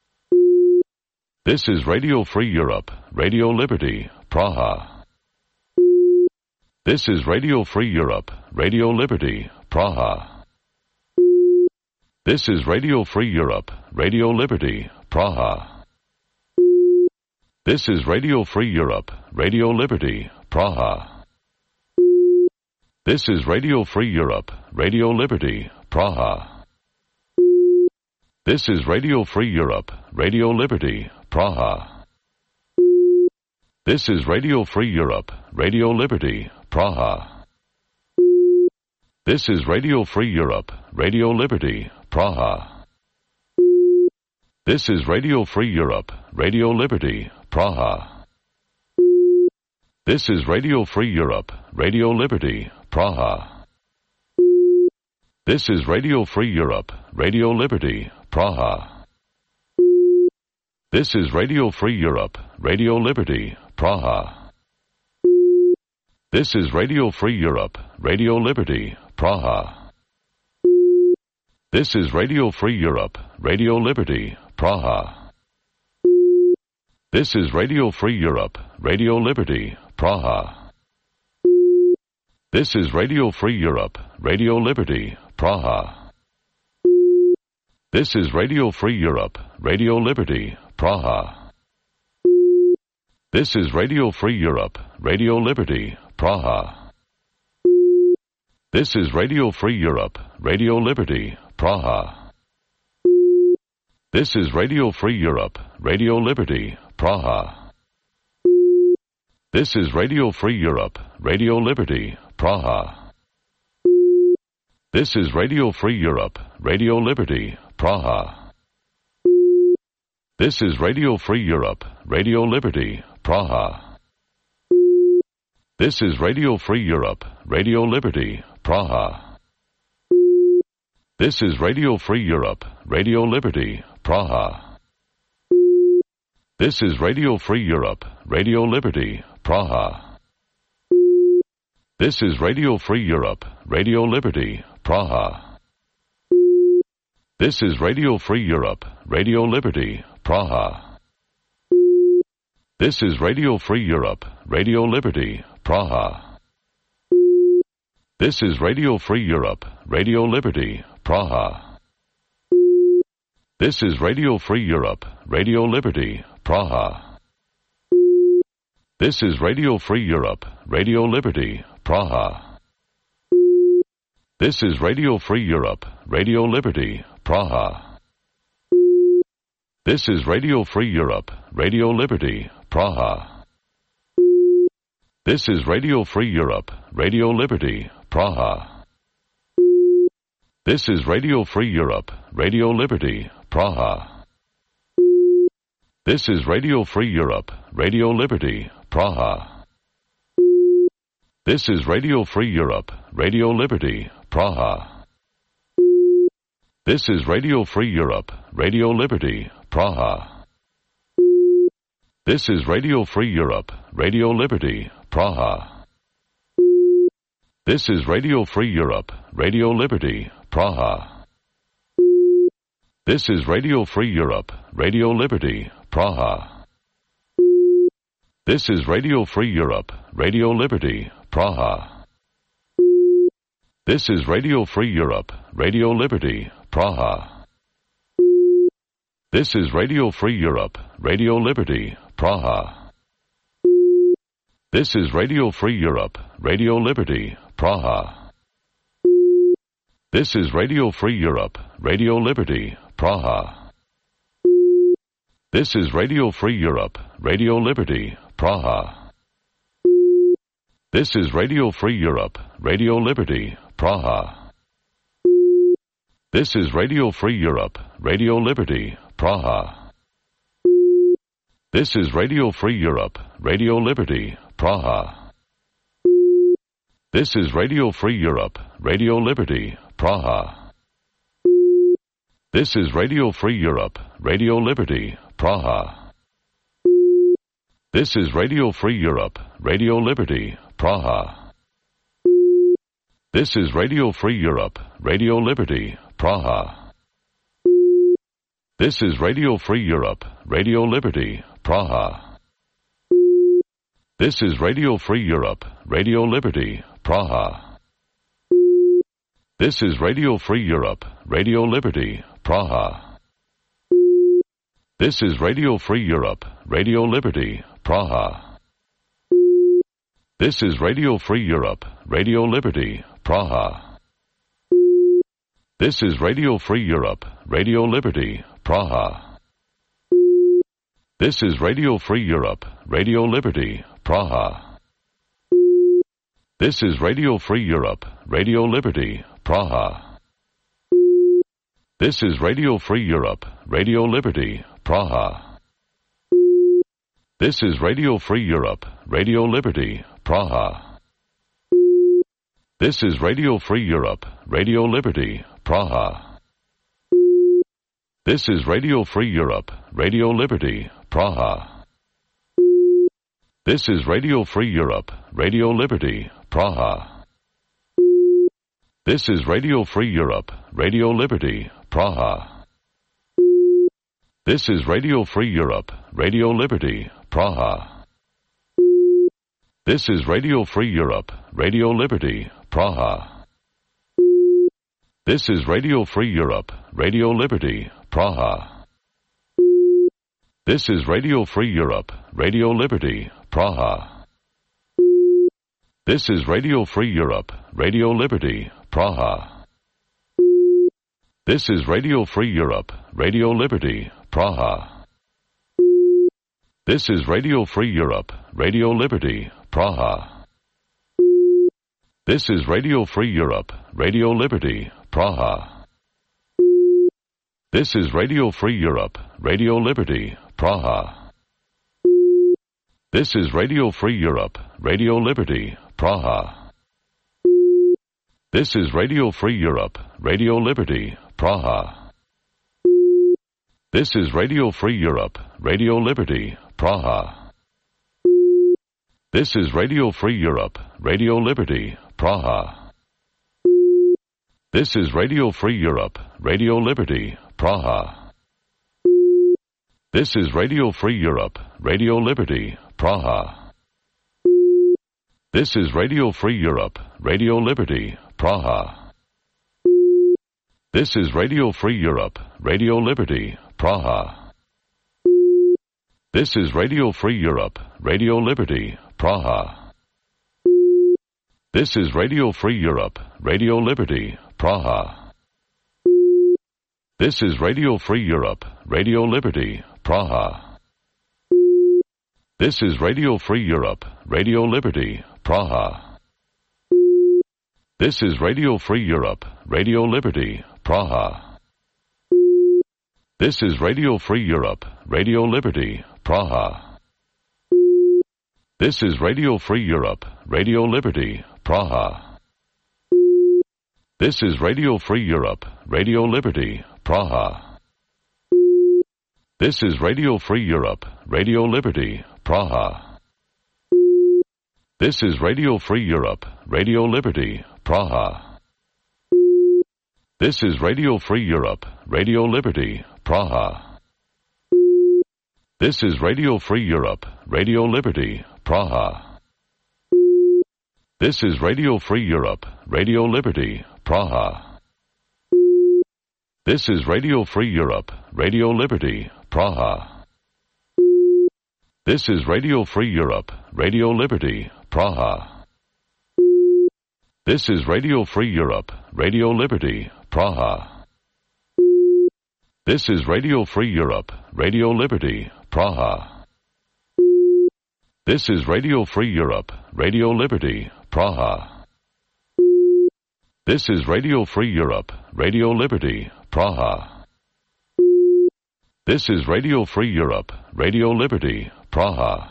This is Radio Free Europe, Radio Liberty, Praha. This is Radio Free Europe, Radio Liberty, Praha. This is Radio Free Europe, Radio Liberty, Praha. This is Radio Free Europe, Radio Liberty, Praha. This is Radio Free Europe, Radio Liberty, Praha. This is Radio Free Europe, Radio Liberty, Praha. This is Radio Free Europe, Radio Liberty, Praha. This is Radio Free Europe, Radio Liberty, Praha. This is Radio Free Europe, Radio Liberty, Praha. This is Radio Free Europe, Radio Liberty, Praha. This is Radio Free Europe, Radio Liberty, Praha. This is Radio Free Europe, Radio Liberty, Praha. This is Radio Free Europe, Radio Liberty, Praha. This is Radio Free Europe, Radio Liberty, Praha. This is Radio Free Europe, Radio Liberty, Praha. This is Radio Free Europe, Radio Liberty, Praha. This is Radio Free Europe, Radio Liberty, Praha. This is Radio Free Europe, Radio Liberty, Praha. This is Radio Free Europe, Radio Liberty, Praha. This is Radio Free Europe, Radio Liberty, Praha. This is Radio Free Europe, Radio Liberty, Praha. This is Radio Free Europe, Radio Liberty, Praha. This is Radio Free Europe, Radio Liberty, Praha. This is Radio Free Europe, Radio Liberty, Praha. This is Radio Free Europe, Radio Liberty, Praha. This is Radio Free Europe, Radio Liberty, Praha. This is Radio Free Europe, Radio Liberty, Praha. This is Radio Free Europe, Radio Liberty, Praha. This is Radio Free Europe, Radio Liberty, Praha. This is Radio Free Europe, Radio Liberty, Praha. This is Radio Free Europe, Radio Liberty, Praha. This is Radio Free Europe, Radio Liberty, Praha. This is Radio Free Europe, Radio Liberty, Praha. This is Radio Free Europe, Radio Liberty, Praha. This is Radio Free Europe, Radio Liberty, Praha. This is Radio Free Europe, Radio Liberty, Praha. This is Radio Free Europe, Radio Liberty, Praha. This is Radio Free Europe, Radio Liberty, Praha. This is Radio Free Europe, Radio Liberty, Praha. This is Radio Free Europe, Radio Liberty, Praha. This is Radio Free Europe, Radio Liberty, Praha. This is Radio Free Europe, Radio Liberty, Praha. This is Radio Free Europe, Radio Liberty, Praha. This is Radio Free Europe, Radio Liberty, Praha. This is Radio Free Europe, Radio Liberty, Praha. This is Radio Free Europe, Radio Liberty, Praha. This is Radio Free Europe, Radio Liberty, Praha. This is Radio Free Europe, Radio Liberty, Praha. This is Radio Free Europe, Radio Liberty, Praha. This is Radio Free Europe, Radio Liberty, Praha. This is Radio Free Europe, Radio Liberty, Praha. This is Radio Free Europe, Radio Liberty, Praha. This is Radio Free Europe, Radio Liberty, Praha. This is Radio Free Europe, Radio Liberty, Praha. This is Radio Free Europe, Radio Liberty, Praha. This is Radio Free Europe, Radio Liberty, Praha. This is Radio Free Europe, Radio Liberty, Praha. This is Radio Free Europe, Radio Liberty, Praha. This is Radio Free Europe, Radio Liberty, Praha. This is Radio Free Europe, Radio Liberty, Praha. This is Radio Free Europe, Radio Liberty, Praha. This is Radio Free Europe, Radio Liberty, Praha. This is Radio Free Europe, Radio Liberty, Praha. This is Radio Free Europe, Radio Liberty, Praha. This is Radio Free Europe, Radio Liberty, Praha. This is Radio Free Europe, Radio Liberty, Praha. This is Radio Free Europe, Radio Liberty, Praha. This is Radio Free Europe, Radio Liberty, Praha. This is Radio Free Europe, Radio Liberty, Praha. This is Radio Free Europe, Radio Liberty, Praha. This is Radio Free Europe, Radio Liberty, Praha. This is Radio Free Europe, Radio Liberty, Praha. This is Radio Free Europe, Radio Liberty, Praha. This is Radio Free Europe, Radio Liberty, Praha. This is Radio Free Europe, Radio Liberty, Praha. This is Radio Free Europe, Radio Liberty, Praha. This is Radio Free Europe, Radio Liberty, Praha. This is Radio Free Europe, Radio Liberty, Praha. This is Radio Free Europe, Radio Liberty, Praha. This is Radio Free Europe, Radio Liberty, Praha. This is Radio Free Europe, Radio Liberty, Praha. This is Radio Free Europe, Radio Liberty, Praha. This is Radio Free Europe, Radio Liberty, Praha. This is Radio Free Europe, Radio Liberty, Praha. This is Radio Free Europe, Radio Liberty, Praha. This is Radio Free Europe, Radio Liberty, Praha. This is Radio Free Europe, Radio Liberty, Praha. This is Radio Free Europe, Radio Liberty, Praha. This is Radio Free Europe, Radio Liberty, Praha. This is Radio Free Europe, Radio Liberty, Praha. This is Radio Free Europe, Radio Liberty, Praha. This is Radio Free Europe, Radio Liberty, Praha. This is Radio Free Europe, Radio Liberty, Praha. This is Radio Free Europe, Radio Liberty, Praha. This is Radio Free Europe, Radio Liberty, Praha. This is Radio Free Europe, Radio Liberty, Praha. This is Radio Free Europe, Radio Liberty, Praha. This is Radio Free Europe, Radio Liberty, Praha. This is Radio Free Europe, Radio Liberty, Praha. This is Radio Free Europe, Radio Liberty, Praha. This is Radio Free Europe, Radio Liberty, Praha. This is Radio Free Europe, Radio Liberty, Praha. This is Radio Free Europe, Radio Liberty, Praha. This is Radio Free Europe, Radio Liberty, Praha. This is Radio Free Europe, Radio Liberty, Praha. This is Radio Free Europe, Radio Liberty, Praha.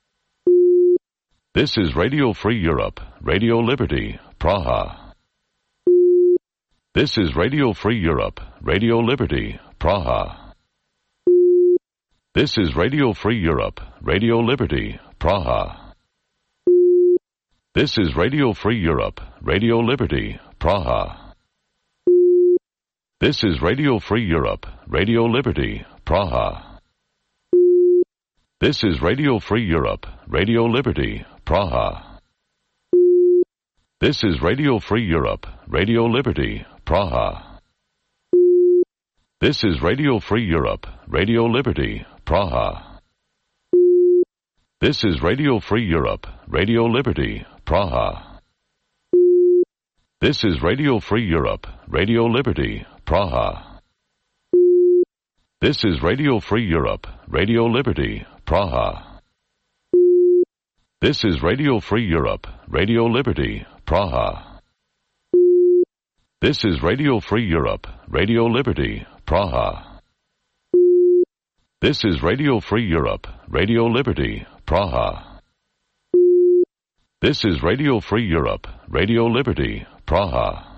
This is Radio Free Europe, Radio Liberty, Praha. This is Radio Free Europe, Radio Liberty, Praha. This is Radio Free Europe, Radio Liberty, Praha. This is Radio Free Europe, Radio Liberty, Praha. This is Radio Free Europe, Radio Liberty, Praha. This is Radio Free Europe, Radio Liberty, Praha. This is Radio Free Europe, Radio Liberty, Praha. This is Radio Free Europe, Radio Liberty, Praha. This is Radio Free Europe, Radio Liberty, Praha. This is Radio Free Europe, Radio Liberty, Praha. This is Radio Free Europe, Radio Liberty, Praha. This is Radio Free Europe, Radio Liberty, Praha. This is Radio Free Europe, Radio Liberty, Praha. This is Radio Free Europe, Radio Liberty, Praha. This is Radio Free Europe, Radio Liberty, Praha.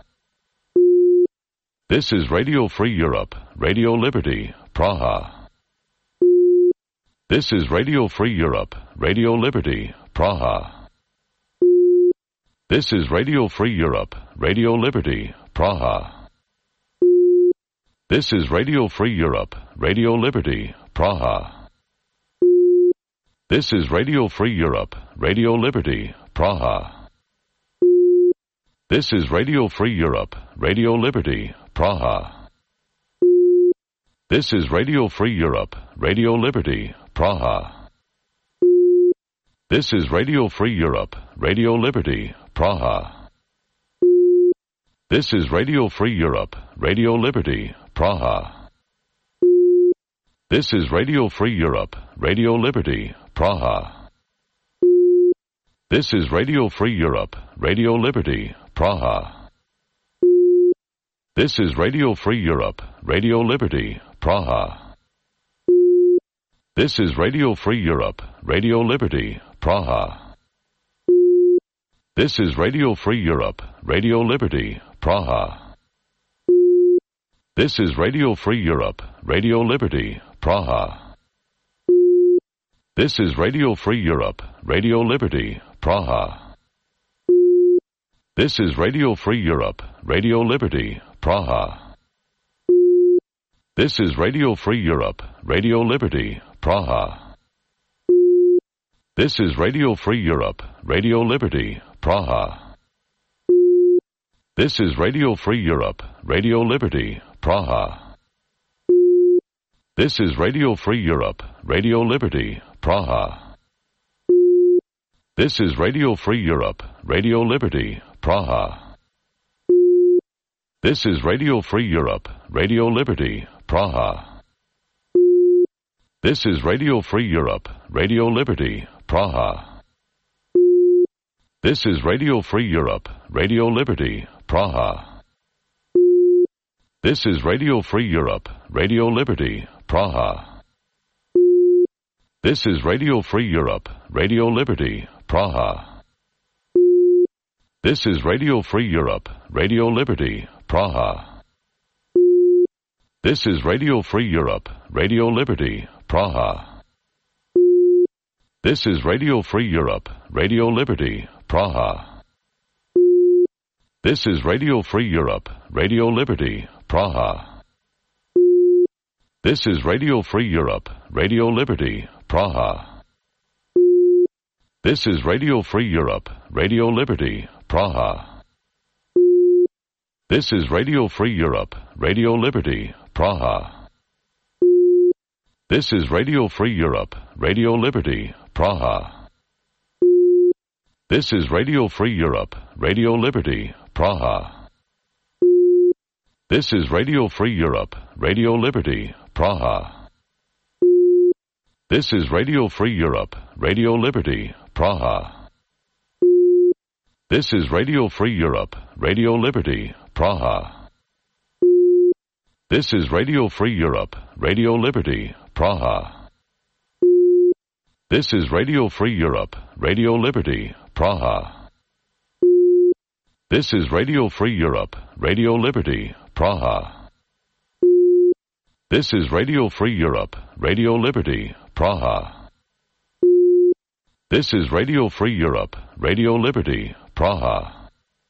This is Radio Free Europe, Radio Liberty, Praha. This is Radio Free Europe, Radio Liberty, Praha. This is Radio Free Europe, Radio Liberty, Praha. This is Radio Free Europe, Radio Liberty, Praha. This is Radio Free Europe, Radio Liberty, Praha. This is Radio Free Europe, Radio Liberty, Praha. This is Radio Free Europe, Radio Liberty, Praha. This is Radio Free Europe, Radio Liberty, Praha. This is Radio Free Europe, Radio Liberty, Praha. This is Radio Free Europe, Radio Liberty, Praha. This is Radio Free Europe, Radio Liberty, Praha. This is Radio Free Europe, Radio Liberty, Praha. This is Radio Free Europe, Radio Liberty, Praha. This is Radio Free Europe, Radio Liberty, Praha. This is Radio Free Europe, Radio Liberty, Praha. This is Radio Free Europe, Radio Liberty, Praha. This is Radio Free Europe, Radio Liberty, Praha. This is Radio Free Europe, Radio Liberty, Praha. This is Radio Free Europe, Radio Liberty, Praha. This is Radio Free Europe, Radio Liberty, Praha. This is Radio Free Europe, Radio Liberty, Praha. This is Radio Free Europe, Radio Liberty, Praha. This is Radio Free Europe, Radio Liberty, Praha. This is Radio Free Europe, Radio Liberty, Praha. This is Radio Free Europe, Radio Liberty, Praha. This is Radio Free Europe, Radio Liberty, Praha. This is Radio Free Europe, Radio Liberty, Praha. This is Radio Free Europe, Radio Liberty, Praha. This is Radio Free Europe, Radio Liberty, Praha. This is Radio Free Europe, Radio Liberty, Praha. This is Radio Free Europe, Radio Liberty, Praha. This is Radio Free Europe, Radio Liberty, Praha. This is Radio Free Europe, Radio Liberty, Praha. This is Radio Free Europe, Radio Liberty, Praha. This is Radio Free Europe, Radio Liberty, Praha. This is Radio Free Europe, Radio Liberty, Praha. This is Radio Free Europe, Radio Liberty, Praha. This is Radio Free Europe, Radio Liberty, Praha. This is Radio Free Europe, Radio Liberty, Praha. This is Radio Free Europe, Radio Liberty, Praha. This is Radio Free Europe, Radio Liberty, Praha. This is Radio Free Europe, Radio Liberty, Praha. This is Radio Free Europe, Radio Liberty, Praha. This is Radio Free Europe, Radio Liberty, Praha.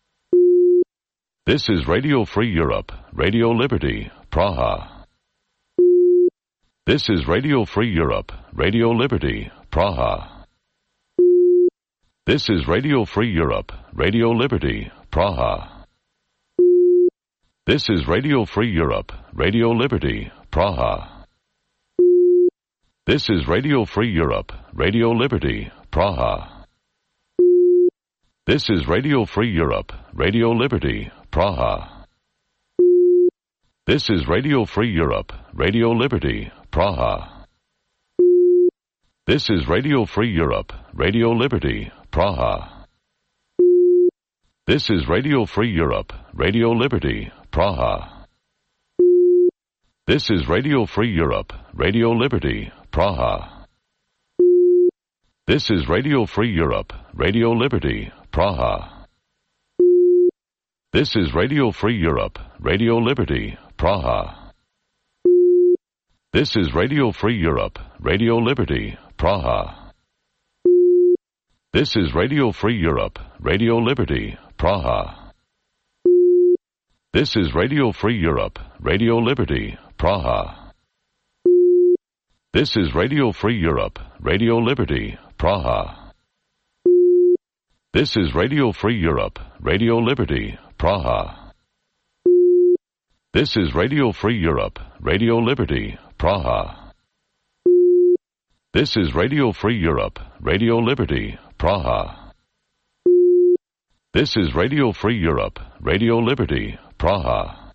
This is Radio Free Europe, Radio Liberty, Praha. This is Radio Free Europe, Radio Liberty, Praha. This is Radio Free Europe, Radio Liberty, Praha. This is Radio Free Europe, Radio Liberty, Praha. This is Radio Free Europe, Radio Liberty, Praha. This is Radio Free Europe, Radio Liberty, Praha. This is Radio Free Europe, Radio Liberty, Praha. This is Radio Free Europe, Radio Liberty, Praha. This is Radio Free Europe, Radio Liberty, Praha. This is Radio Free Europe, Radio Liberty, Praha. This is Radio Free Europe, Radio Liberty, Praha. This is Radio Free Europe, Radio Liberty, Praha. This is Radio Free Europe, Radio Liberty, Praha. This is Radio Free Europe, Radio Liberty, Praha. This is Radio Free Europe, Radio Liberty, Praha. This is Radio Free Europe, Radio Liberty, Praha. This is Radio Free Europe, Radio Liberty, Praha. This is Radio Free Europe, Radio Liberty, Praha. This is Radio Free Europe, Radio Liberty, Praha. This is Radio Free Europe, Radio Liberty, Praha.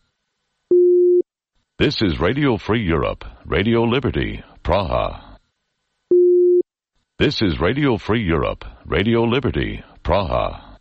This is Radio Free Europe, Radio Liberty, Praha. This is Radio Free Europe, Radio Liberty, Praha.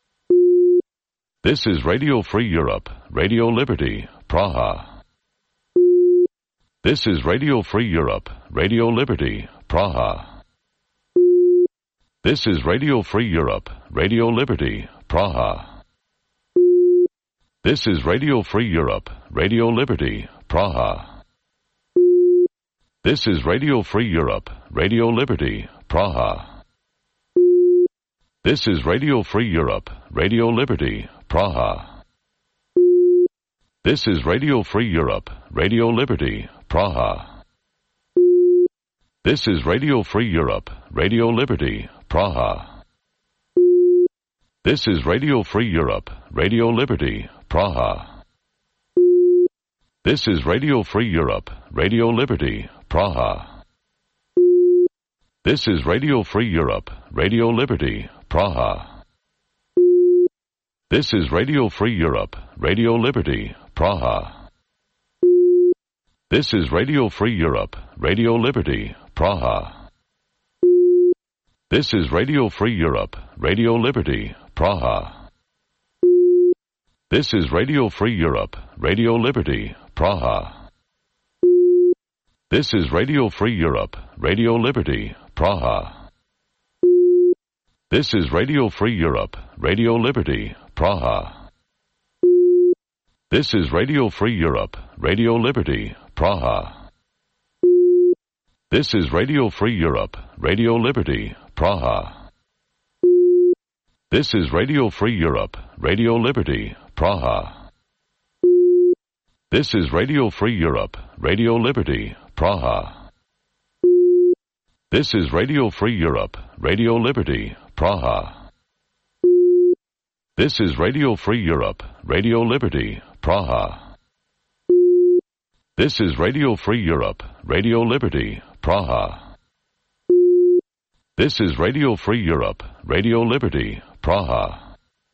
This is Radio Free Europe, Radio Liberty, Praha. This is Radio Free Europe, Radio Liberty, Praha. This is Radio Free Europe, Radio Liberty, Praha. This is Radio Free Europe, Radio Liberty, Praha. This is Radio Free Europe, Radio Liberty, Praha. This is Radio Free Europe, Radio Liberty, Praha. This is Radio Free Europe, Radio Liberty, Praha. This is Radio Free Europe, Radio Liberty, Praha. This is Radio Free Europe, Radio Liberty, Praha. This is Radio Free Europe, Radio Liberty, Praha. This is Radio Free Europe, Radio Liberty, Praha. This is Radio Free Europe, Radio Liberty, Praha. This is Radio Free Europe, Radio Liberty, Praha. This is Radio Free Europe, Radio Liberty, Praha. This is Radio Free Europe, Radio Liberty, Praha. This is Radio Free Europe, Radio Liberty, Praha. This is Radio Free Europe, Radio Liberty, Praha. This is Radio Free Europe, Radio Liberty, Praha. This is Radio Free Europe, Radio Liberty, Praha. This is Radio Free Europe, Radio Liberty, Praha. This is Radio Free Europe, Radio Liberty, Praha. This is Radio Free Europe, Radio Liberty, Praha. This is Radio Free Europe, Radio Liberty, Praha. This is Radio Free Europe, Radio Liberty, Praha. This is Radio Free Europe, Radio Liberty, Praha.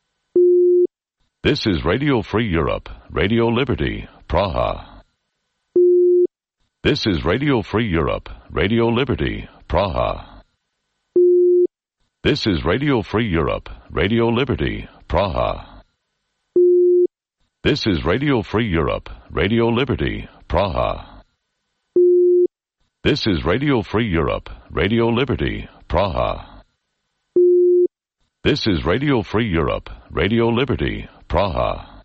This is Radio Free Europe, Radio Liberty, Praha. This is Radio Free Europe, Radio Liberty, Praha. This is Radio Free Europe, Radio Liberty, Praha. This is Radio Free Europe, Radio Liberty, Praha. This is Radio Free Europe, Radio Liberty, Praha. This is Radio Free Europe, Radio Liberty, Praha.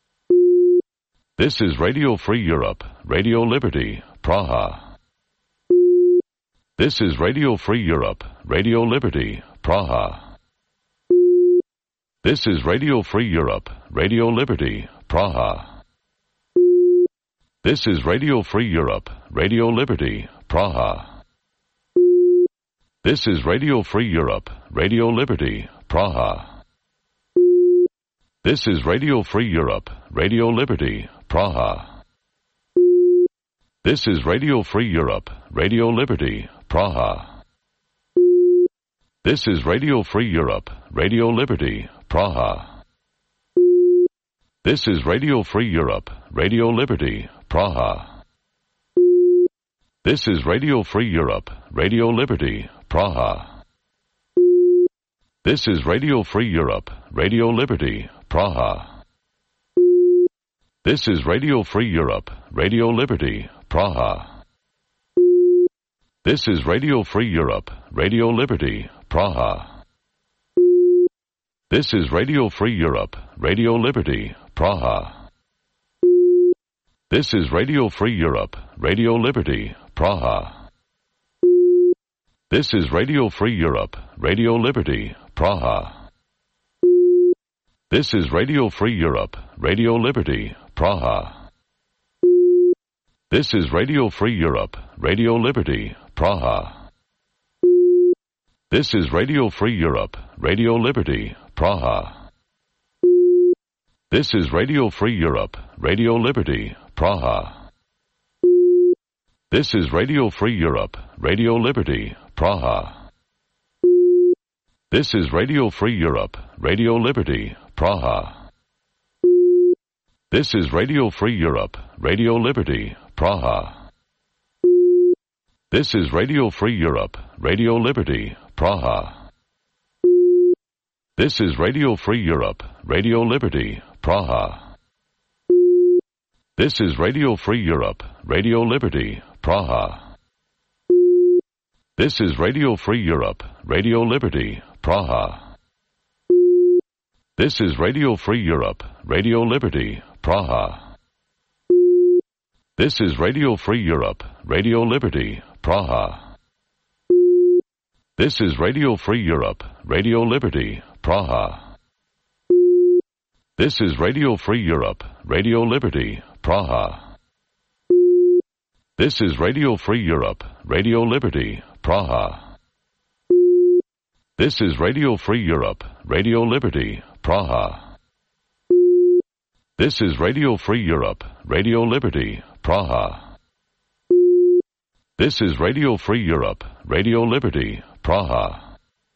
This is Radio Free Europe, Radio Liberty, Praha. This is Radio Free Europe, Radio Liberty, Praha. This is Radio Free Europe, Radio Liberty, Praha. This is Radio Free Europe, Radio Liberty, Praha. This is Radio Free Europe, Radio Liberty, Praha. This is Radio Free Europe, Radio Liberty, Praha. This is Radio Free Europe, Radio Liberty, Praha. This is Radio Free Europe, Radio Liberty, Praha. This is Radio Free Europe, Radio Liberty, Praha. This is Radio Free Europe, Radio Liberty, Praha. This is Radio Free Europe, Radio Liberty, Praha. This is Radio Free Europe, Radio Liberty, Praha. This is Radio Free Europe, Radio Liberty, Praha. This is Radio Free Europe, Radio Liberty, Praha. This is Radio Free Europe, Radio Liberty, Praha. This is Radio Free Europe, Radio Liberty, Praha. This is Radio Free Europe, Radio Liberty, Praha. This is Radio Free Europe, Radio Liberty, Praha. This is Radio Free Europe, Radio Liberty, Praha. This is Radio Free Europe, Radio Liberty, Praha. This is Radio Free Europe, Radio Liberty, Praha. This is Radio Free Europe, Radio Liberty, Praha. This is Radio Free Europe, Radio Liberty, Praha. This is Radio Free Europe, Radio Liberty, Praha. This is Radio Free Europe, Radio Liberty, Praha. This is Radio Free Europe, Radio Liberty, Praha. This is Radio Free Europe, Radio Liberty, Praha. This is Radio Free Europe, Radio Liberty, Praha. This is Radio Free Europe, Radio Liberty, Praha. This is Radio Free Europe, Radio Liberty, Praha. This is Radio Free Europe, Radio Liberty, Praha. This is Radio Free Europe, Radio Liberty, Praha. This is Radio Free Europe, Radio Liberty, Praha. This is Radio Free Europe, Radio Liberty, Praha. This is Radio Free Europe, Radio Liberty, Praha.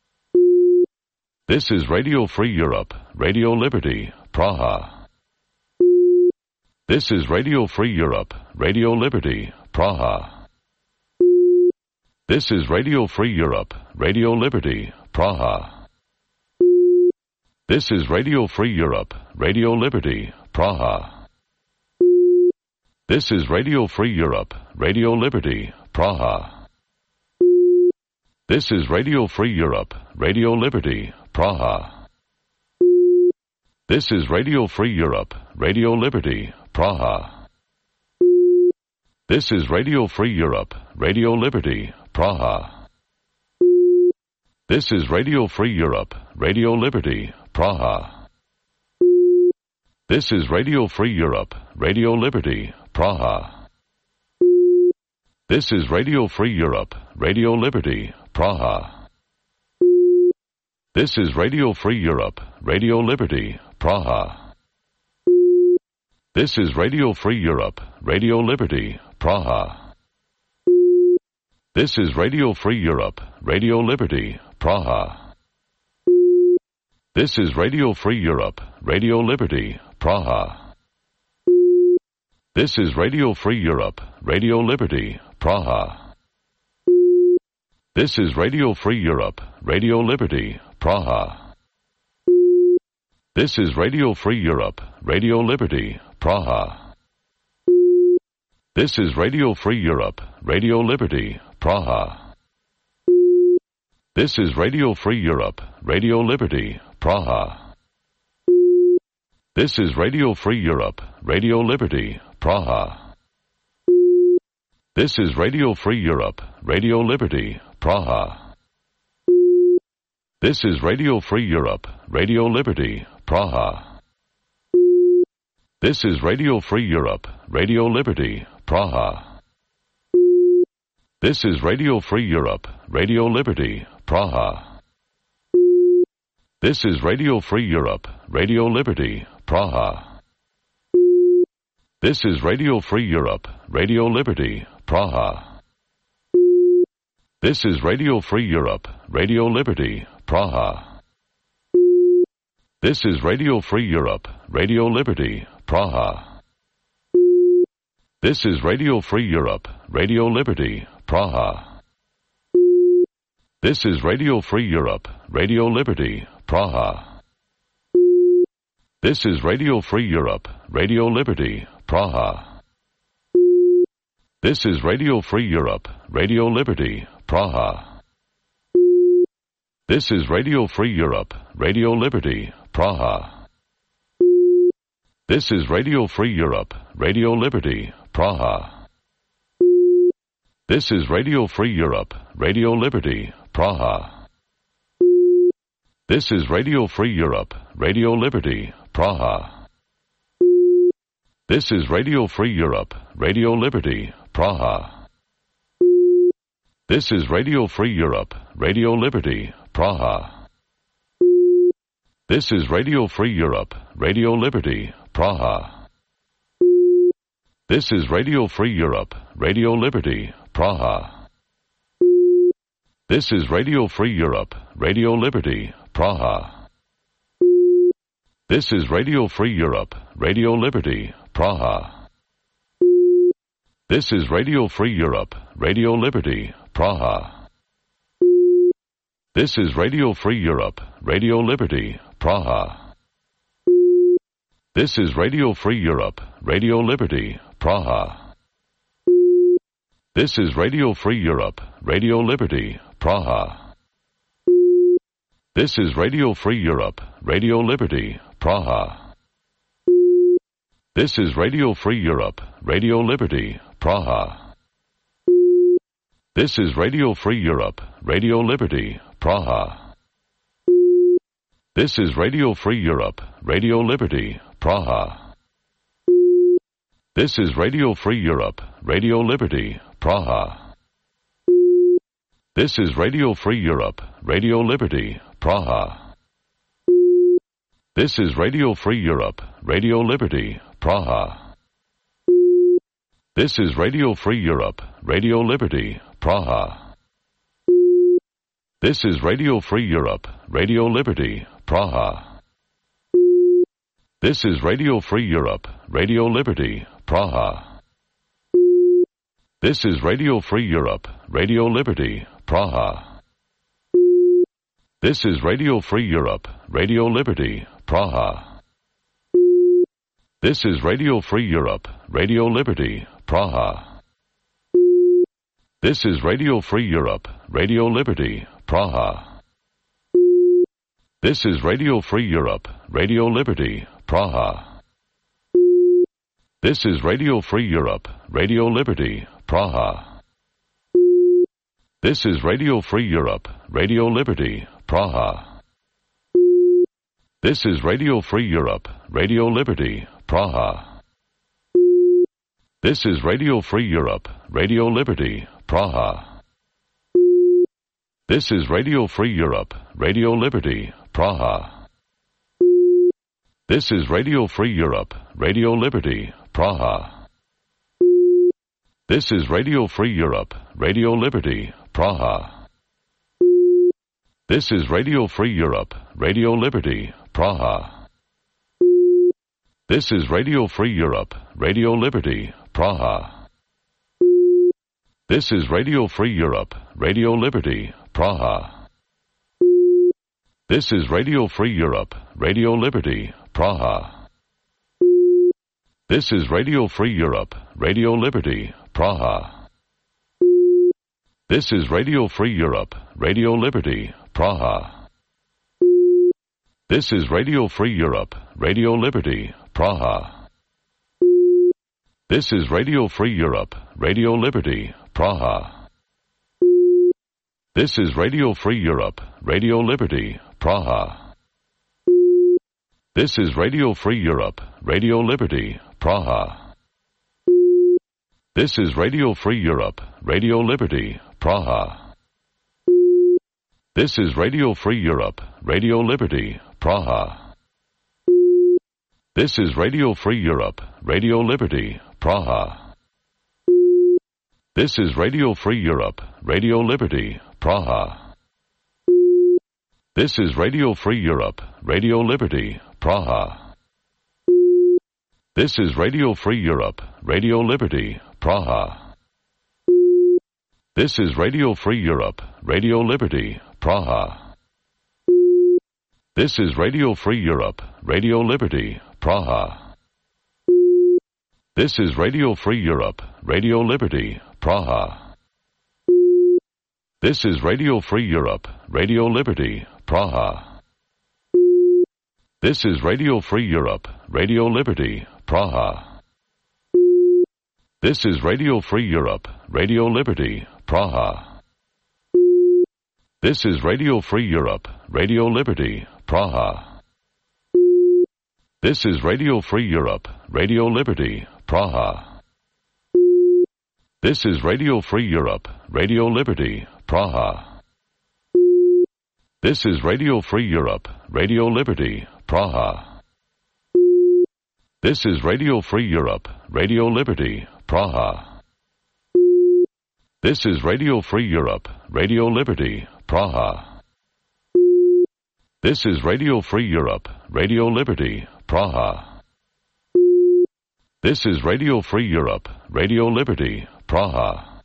This is Radio Free Europe, Radio Liberty, Praha. This is Radio Free Europe, Radio Liberty, Praha. This is Radio Free Europe, Radio Liberty, Praha. This is Radio Free Europe, Radio Liberty, Praha. This is Radio Free Europe, Radio Liberty, Praha. This is Radio Free Europe, Radio Liberty, Praha. This is Radio Free Europe, Radio Liberty, Praha. This is Radio Free Europe, Radio Liberty, Praha. This is Radio Free Europe, Radio Liberty, Praha. This is Radio Free Europe, Radio Liberty, Praha. This is Radio Free Europe, Radio Liberty, Praha. This is Radio Free Europe, Radio Liberty, Praha. This is Radio Free Europe, Radio Liberty, Praha. This is Radio Free Europe, Radio Liberty, Praha. This is Radio Free Europe, Radio Liberty, Praha. This is Radio Free Europe, Radio Liberty, Praha. This is Radio Free Europe, Radio Liberty, Praha. This is Radio Free Europe, Radio Liberty, Praha. This is Radio Free Europe, Radio Liberty, Praha. This is Radio Free Europe, Radio Liberty, Praha. This is Radio Free Europe, Radio Liberty, Praha. This is Radio Free Europe, Radio Liberty, Praha. This is Radio Free Europe, Radio Liberty, Praha. This is Radio Free Europe, Radio Liberty, Praha. This is Radio Free Europe, Radio Liberty, Praha. This is Radio Free Europe, Radio Liberty, Praha. This is Radio Free Europe, Radio Liberty, Praha. This is Radio Free Europe, Radio Liberty, Praha. This is Radio Free Europe, Radio Liberty, Praha. This is Radio Free Europe, Radio Liberty, Praha. This is Radio Free Europe, Radio Liberty, Praha. This is Radio Free Europe, Radio Liberty, Praha. This is Radio Free Europe, Radio Liberty, Praha. This is Radio Free Europe, Radio Liberty, Praha. This is Radio Free Europe, Radio Liberty, Praha. This is Radio Free Europe, Radio Liberty, Praha. This is Radio Free Europe, Radio Liberty, Praha. This is Radio Free Europe, Radio Liberty, Praha. This is Radio Free Europe, Radio Liberty, Praha. This is Radio Free Europe, Radio Liberty, Praha. This is Radio Free Europe, Radio Liberty, Praha. This is Radio Free Europe, Radio Liberty, Praha. This is Radio Free Europe, Radio Liberty, Praha. This is Radio Free Europe, Radio Liberty, Praha. This is Radio Free Europe, Radio Liberty, Praha. This is Radio Free Europe, Radio Liberty, Praha. This is Radio Free Europe, Radio Liberty, Praha. This is Radio Free Europe, Radio Liberty, Praha. This is Radio Free Europe, Radio Liberty, Praha. This is Radio Free Europe, Radio Liberty, Praha. This is Radio Free Europe, Radio Liberty, Praha. This is Radio Free Europe, Radio Liberty, Praha. This is Radio Free Europe, Radio Liberty, Praha. This is Radio Free Europe, Radio Liberty, Praha. This is Radio Free Europe, Radio Liberty, Praha. This is Radio Free Europe, Radio Liberty, Praha. This is Radio Free Europe, Radio Liberty, Praha. This is Radio Free Europe, Radio Liberty, Praha. This is Radio Free Europe, Radio Liberty, Praha. This is Radio Free Europe, Radio Liberty, Praha. This is Radio Free Europe, Radio Liberty, Praha. This is Radio Free Europe, Radio Liberty, Praha. This is Radio Free Europe, Radio Liberty, Praha. This is Radio Free Europe, Radio Liberty, Praha. This is Radio Free Europe, Radio Liberty, Praha. This is Radio Free Europe, Radio Liberty, Praha. This is Radio Free Europe, Radio Liberty, Praha. This is Radio Free Europe, Radio Liberty, Praha. This is Radio Free Europe, Radio Liberty, Praha. This is Radio Free Europe, Radio Liberty, Praha. This is Radio Free Europe, Radio Liberty, Praha. This is Radio Free Europe, Radio Liberty, Praha. This is Radio Free Europe, Radio Liberty, Praha. This is Radio Free Europe, Radio Liberty, Praha. This is Radio Free Europe, Radio Liberty, Praha. This is Radio Free Europe, Radio Liberty, Praha. This is Radio Free Europe, Radio Liberty, Praha. This is Radio Free Europe, Radio Liberty, Praha. This is Radio Free Europe, Radio Liberty, Praha. This is Radio Free Europe, Radio Liberty, Praha. This is Radio Free Europe, Radio Liberty, Praha. This is Radio Free Europe, Radio Liberty, Praha. This is Radio Free Europe, Radio Liberty, Praha. This is Radio Free Europe, Radio Liberty, Praha. This is Radio Free Europe, Radio Liberty, Praha. This is Radio Free Europe, Radio Liberty, Praha. This is Radio Free Europe, Radio Liberty, Praha. This is Radio Free Europe, Radio Liberty, Praha. This is Radio Free Europe, Radio Liberty, Praha. This is Radio Free Europe, Radio Liberty, Praha. This is Radio Free Europe, Radio Liberty, Praha. This is Radio Free Europe, Radio Liberty, Praha. This is Radio Free Europe, Radio Liberty, Praha. This is Radio Free Europe, Radio Liberty, Praha. This is Radio Free Europe, Radio Liberty, Praha. This is Radio Free Europe, Radio Liberty, Praha. This is Radio Free Europe, Radio Liberty, Praha. This is Radio Free Europe, Radio Liberty, Praha. This is Radio Free Europe, Radio Liberty, Praha.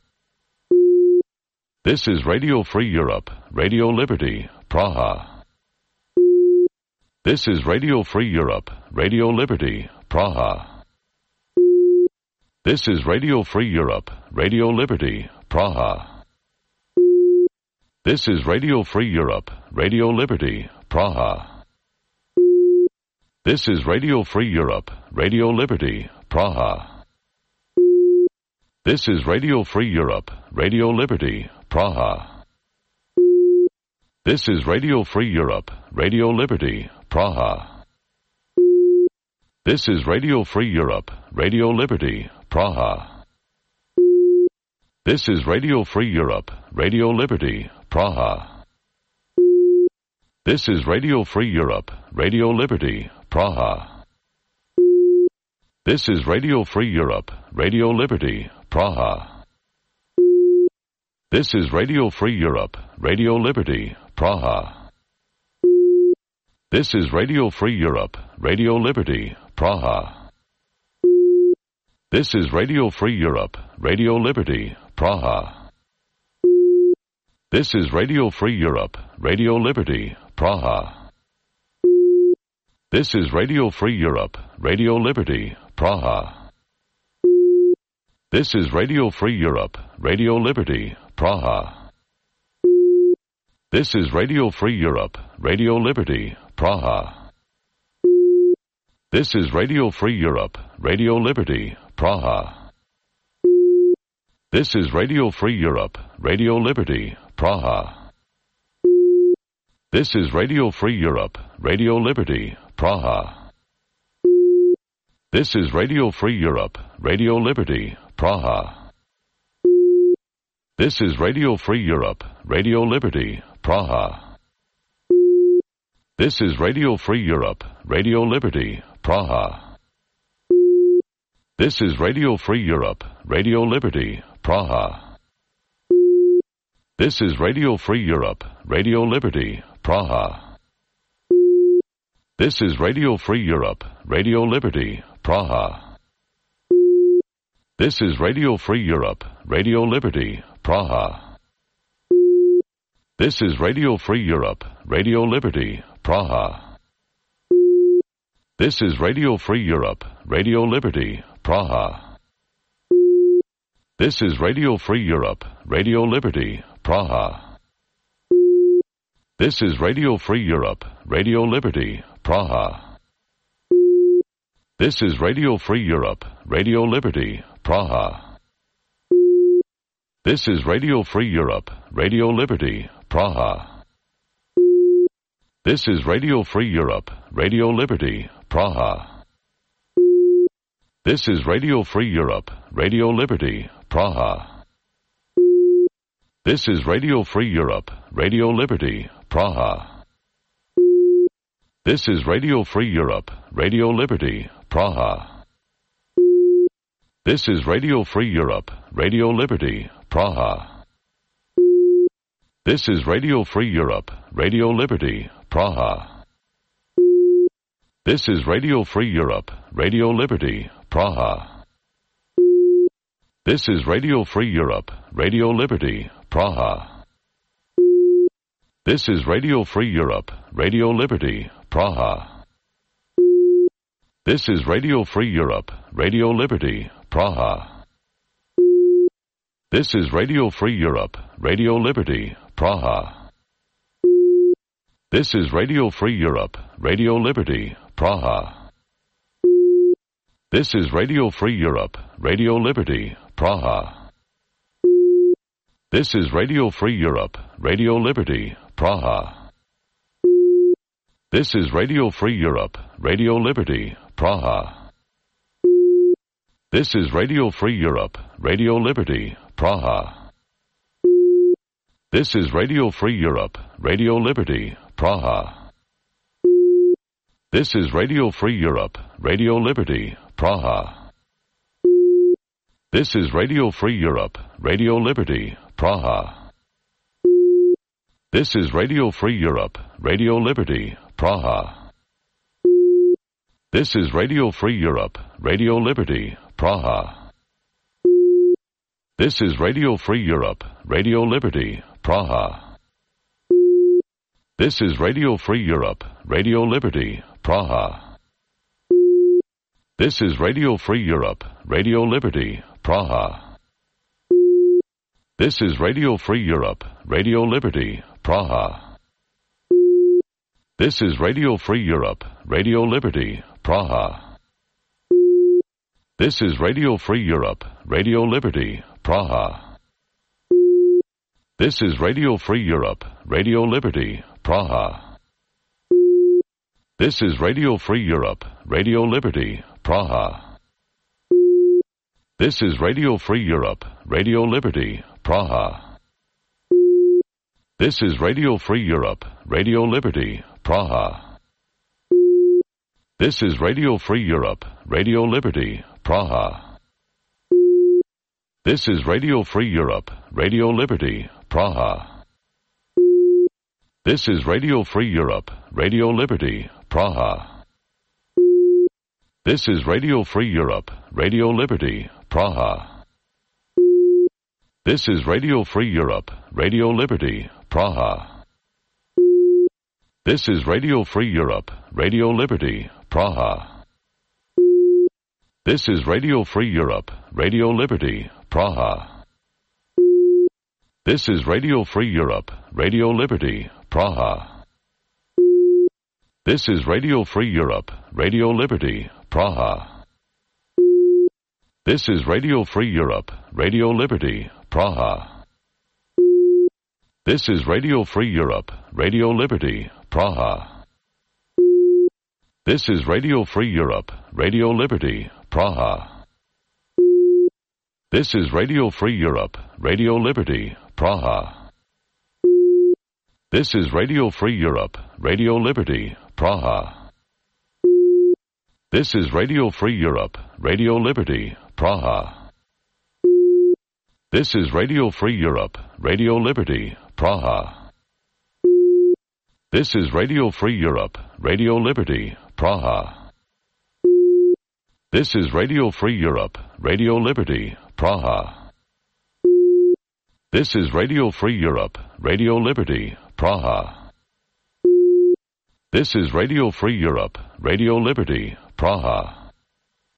This is Radio Free Europe, Radio Liberty, Praha. This is Radio Free Europe, Radio Liberty, Praha. This is Radio Free Europe, Radio Liberty, Praha. This is Radio Free Europe, Radio Liberty, Praha. This is Radio Free Europe, Radio Liberty, Praha. This is Radio Free Europe, Radio Liberty, Praha. This is Radio Free Europe, Radio Liberty, Praha. This is Radio Free Europe, Radio Liberty, Praha. This is Radio Free Europe, Radio Liberty, Praha. This is Radio Free Europe, Radio Liberty, Praha. This is Radio Free Europe, Radio Liberty, Praha. This is Radio Free Europe, Radio Liberty, Praha. This is Radio Free Europe, Radio Liberty, Praha. This is Radio Free Europe, Radio Liberty, Praha. This is Radio Free Europe, Radio Liberty, Praha. This is Radio Free Europe, Radio Liberty, Praha. This is Radio Free Europe, Radio Liberty, Praha. This is Radio Free Europe, Radio Liberty, Praha. This is Radio Free Europe, Radio Liberty, Praha. This is Radio Free Europe, Radio Liberty, Praha. This is Radio Free Europe, Radio Liberty, Praha. This is Radio Free Europe, Radio Liberty, Praha. This is Radio Free Europe, Radio Liberty, Praha. This is Radio Free Europe, Radio Liberty, Praha. This is Radio Free Europe, Radio Liberty, Praha. This is Radio Free Europe, Radio Liberty, Praha. This is Radio Free Europe, Radio Liberty, Praha. This is Radio Free Europe, Radio Liberty, Praha. This is Radio Free Europe, Radio Liberty, Praha. This is Radio Free Europe, Radio Liberty, Praha. This is Radio Free Europe, Radio Liberty, Praha. This is Radio Free Europe, Radio Liberty, Praha. This is Radio Free Europe, Radio Liberty, Praha. This is Radio Free Europe, Radio Liberty, Praha. This is Radio Free Europe, Radio Liberty, Praha. This is Radio Free Europe, Radio Liberty, Praha. This is Radio Free Europe, Radio Liberty, Praha. This is Radio Free Europe, Radio Liberty, Praha. This is Radio Free Europe, Radio Liberty, Praha. This is Radio Free Europe, Radio Liberty, Praha. This is Radio Free Europe, Radio Liberty, Praha. This is Radio Free Europe, Radio Liberty, Praha. This is Radio Free Europe, Radio Liberty, Praha. This is Radio Free Europe, Radio Liberty, Praha. This is Radio Free Europe, Radio Liberty, Praha. This is Radio Free Europe, Radio Liberty, Praha. This is Radio Free Europe, Radio Liberty, Praha. This is Radio Free Europe, Radio Liberty, Praha. This is Radio Free Europe, Radio Liberty, Praha. This is Radio Free Europe, Radio Liberty, Praha. This is Radio Free Europe, Radio Liberty, Praha. This is Radio Free Europe, Radio Liberty, Praha. This is Radio Free Europe, Radio Liberty, Praha. This is Radio Free Europe, Radio Liberty, Praha. This is Radio Free Europe, Radio Liberty, Praha. This is Radio Free Europe, Radio Liberty, Praha. This is Radio Free Europe, Radio Liberty, Praha. This is Radio Free Europe, Radio Liberty, Praha. This is Radio Free Europe, Radio Liberty, Praha. This is Radio Free Europe, Radio Liberty, Praha. This is Radio Free Europe, Radio Liberty, Praha. This is Radio Free Europe, Radio Liberty, Praha. This is Radio Free Europe, Radio Liberty, Praha. This is Radio Free Europe, Radio Liberty, Praha. This is Radio Free Europe, Radio Liberty, Praha. This is Radio Free Europe, Radio Liberty, Praha. This is Radio Free Europe, Radio Liberty, Praha. This is Radio Free Europe, Radio Liberty, Praha. This is Radio Free Europe, Radio Liberty, Praha. This is Radio Free Europe, Radio Liberty, Praha. This is Radio Free Europe, Radio Liberty, Praha. This is Radio Free Europe, Radio Liberty, Praha. This is Radio Free Europe, Radio Liberty, Praha. This is Radio Free Europe, Radio Liberty, Praha. This is Radio Free Europe, Radio Liberty, Praha. This is Radio Free Europe, Radio Liberty, Praha. This is Radio Free Europe, Radio Liberty, Praha. This is Radio Free Europe, Radio Liberty, Praha. This is Radio Free Europe, Radio Liberty, Praha. This is Radio Free Europe, Radio Liberty, Praha. This is Radio Free Europe, Radio Liberty, Praha. This is Radio Free Europe, Radio Liberty, Praha. This is Radio Free Europe, Radio Liberty, Praha. This is Radio Free Europe, Radio Liberty, Praha. This is Radio Free Europe, Radio Liberty, Praha.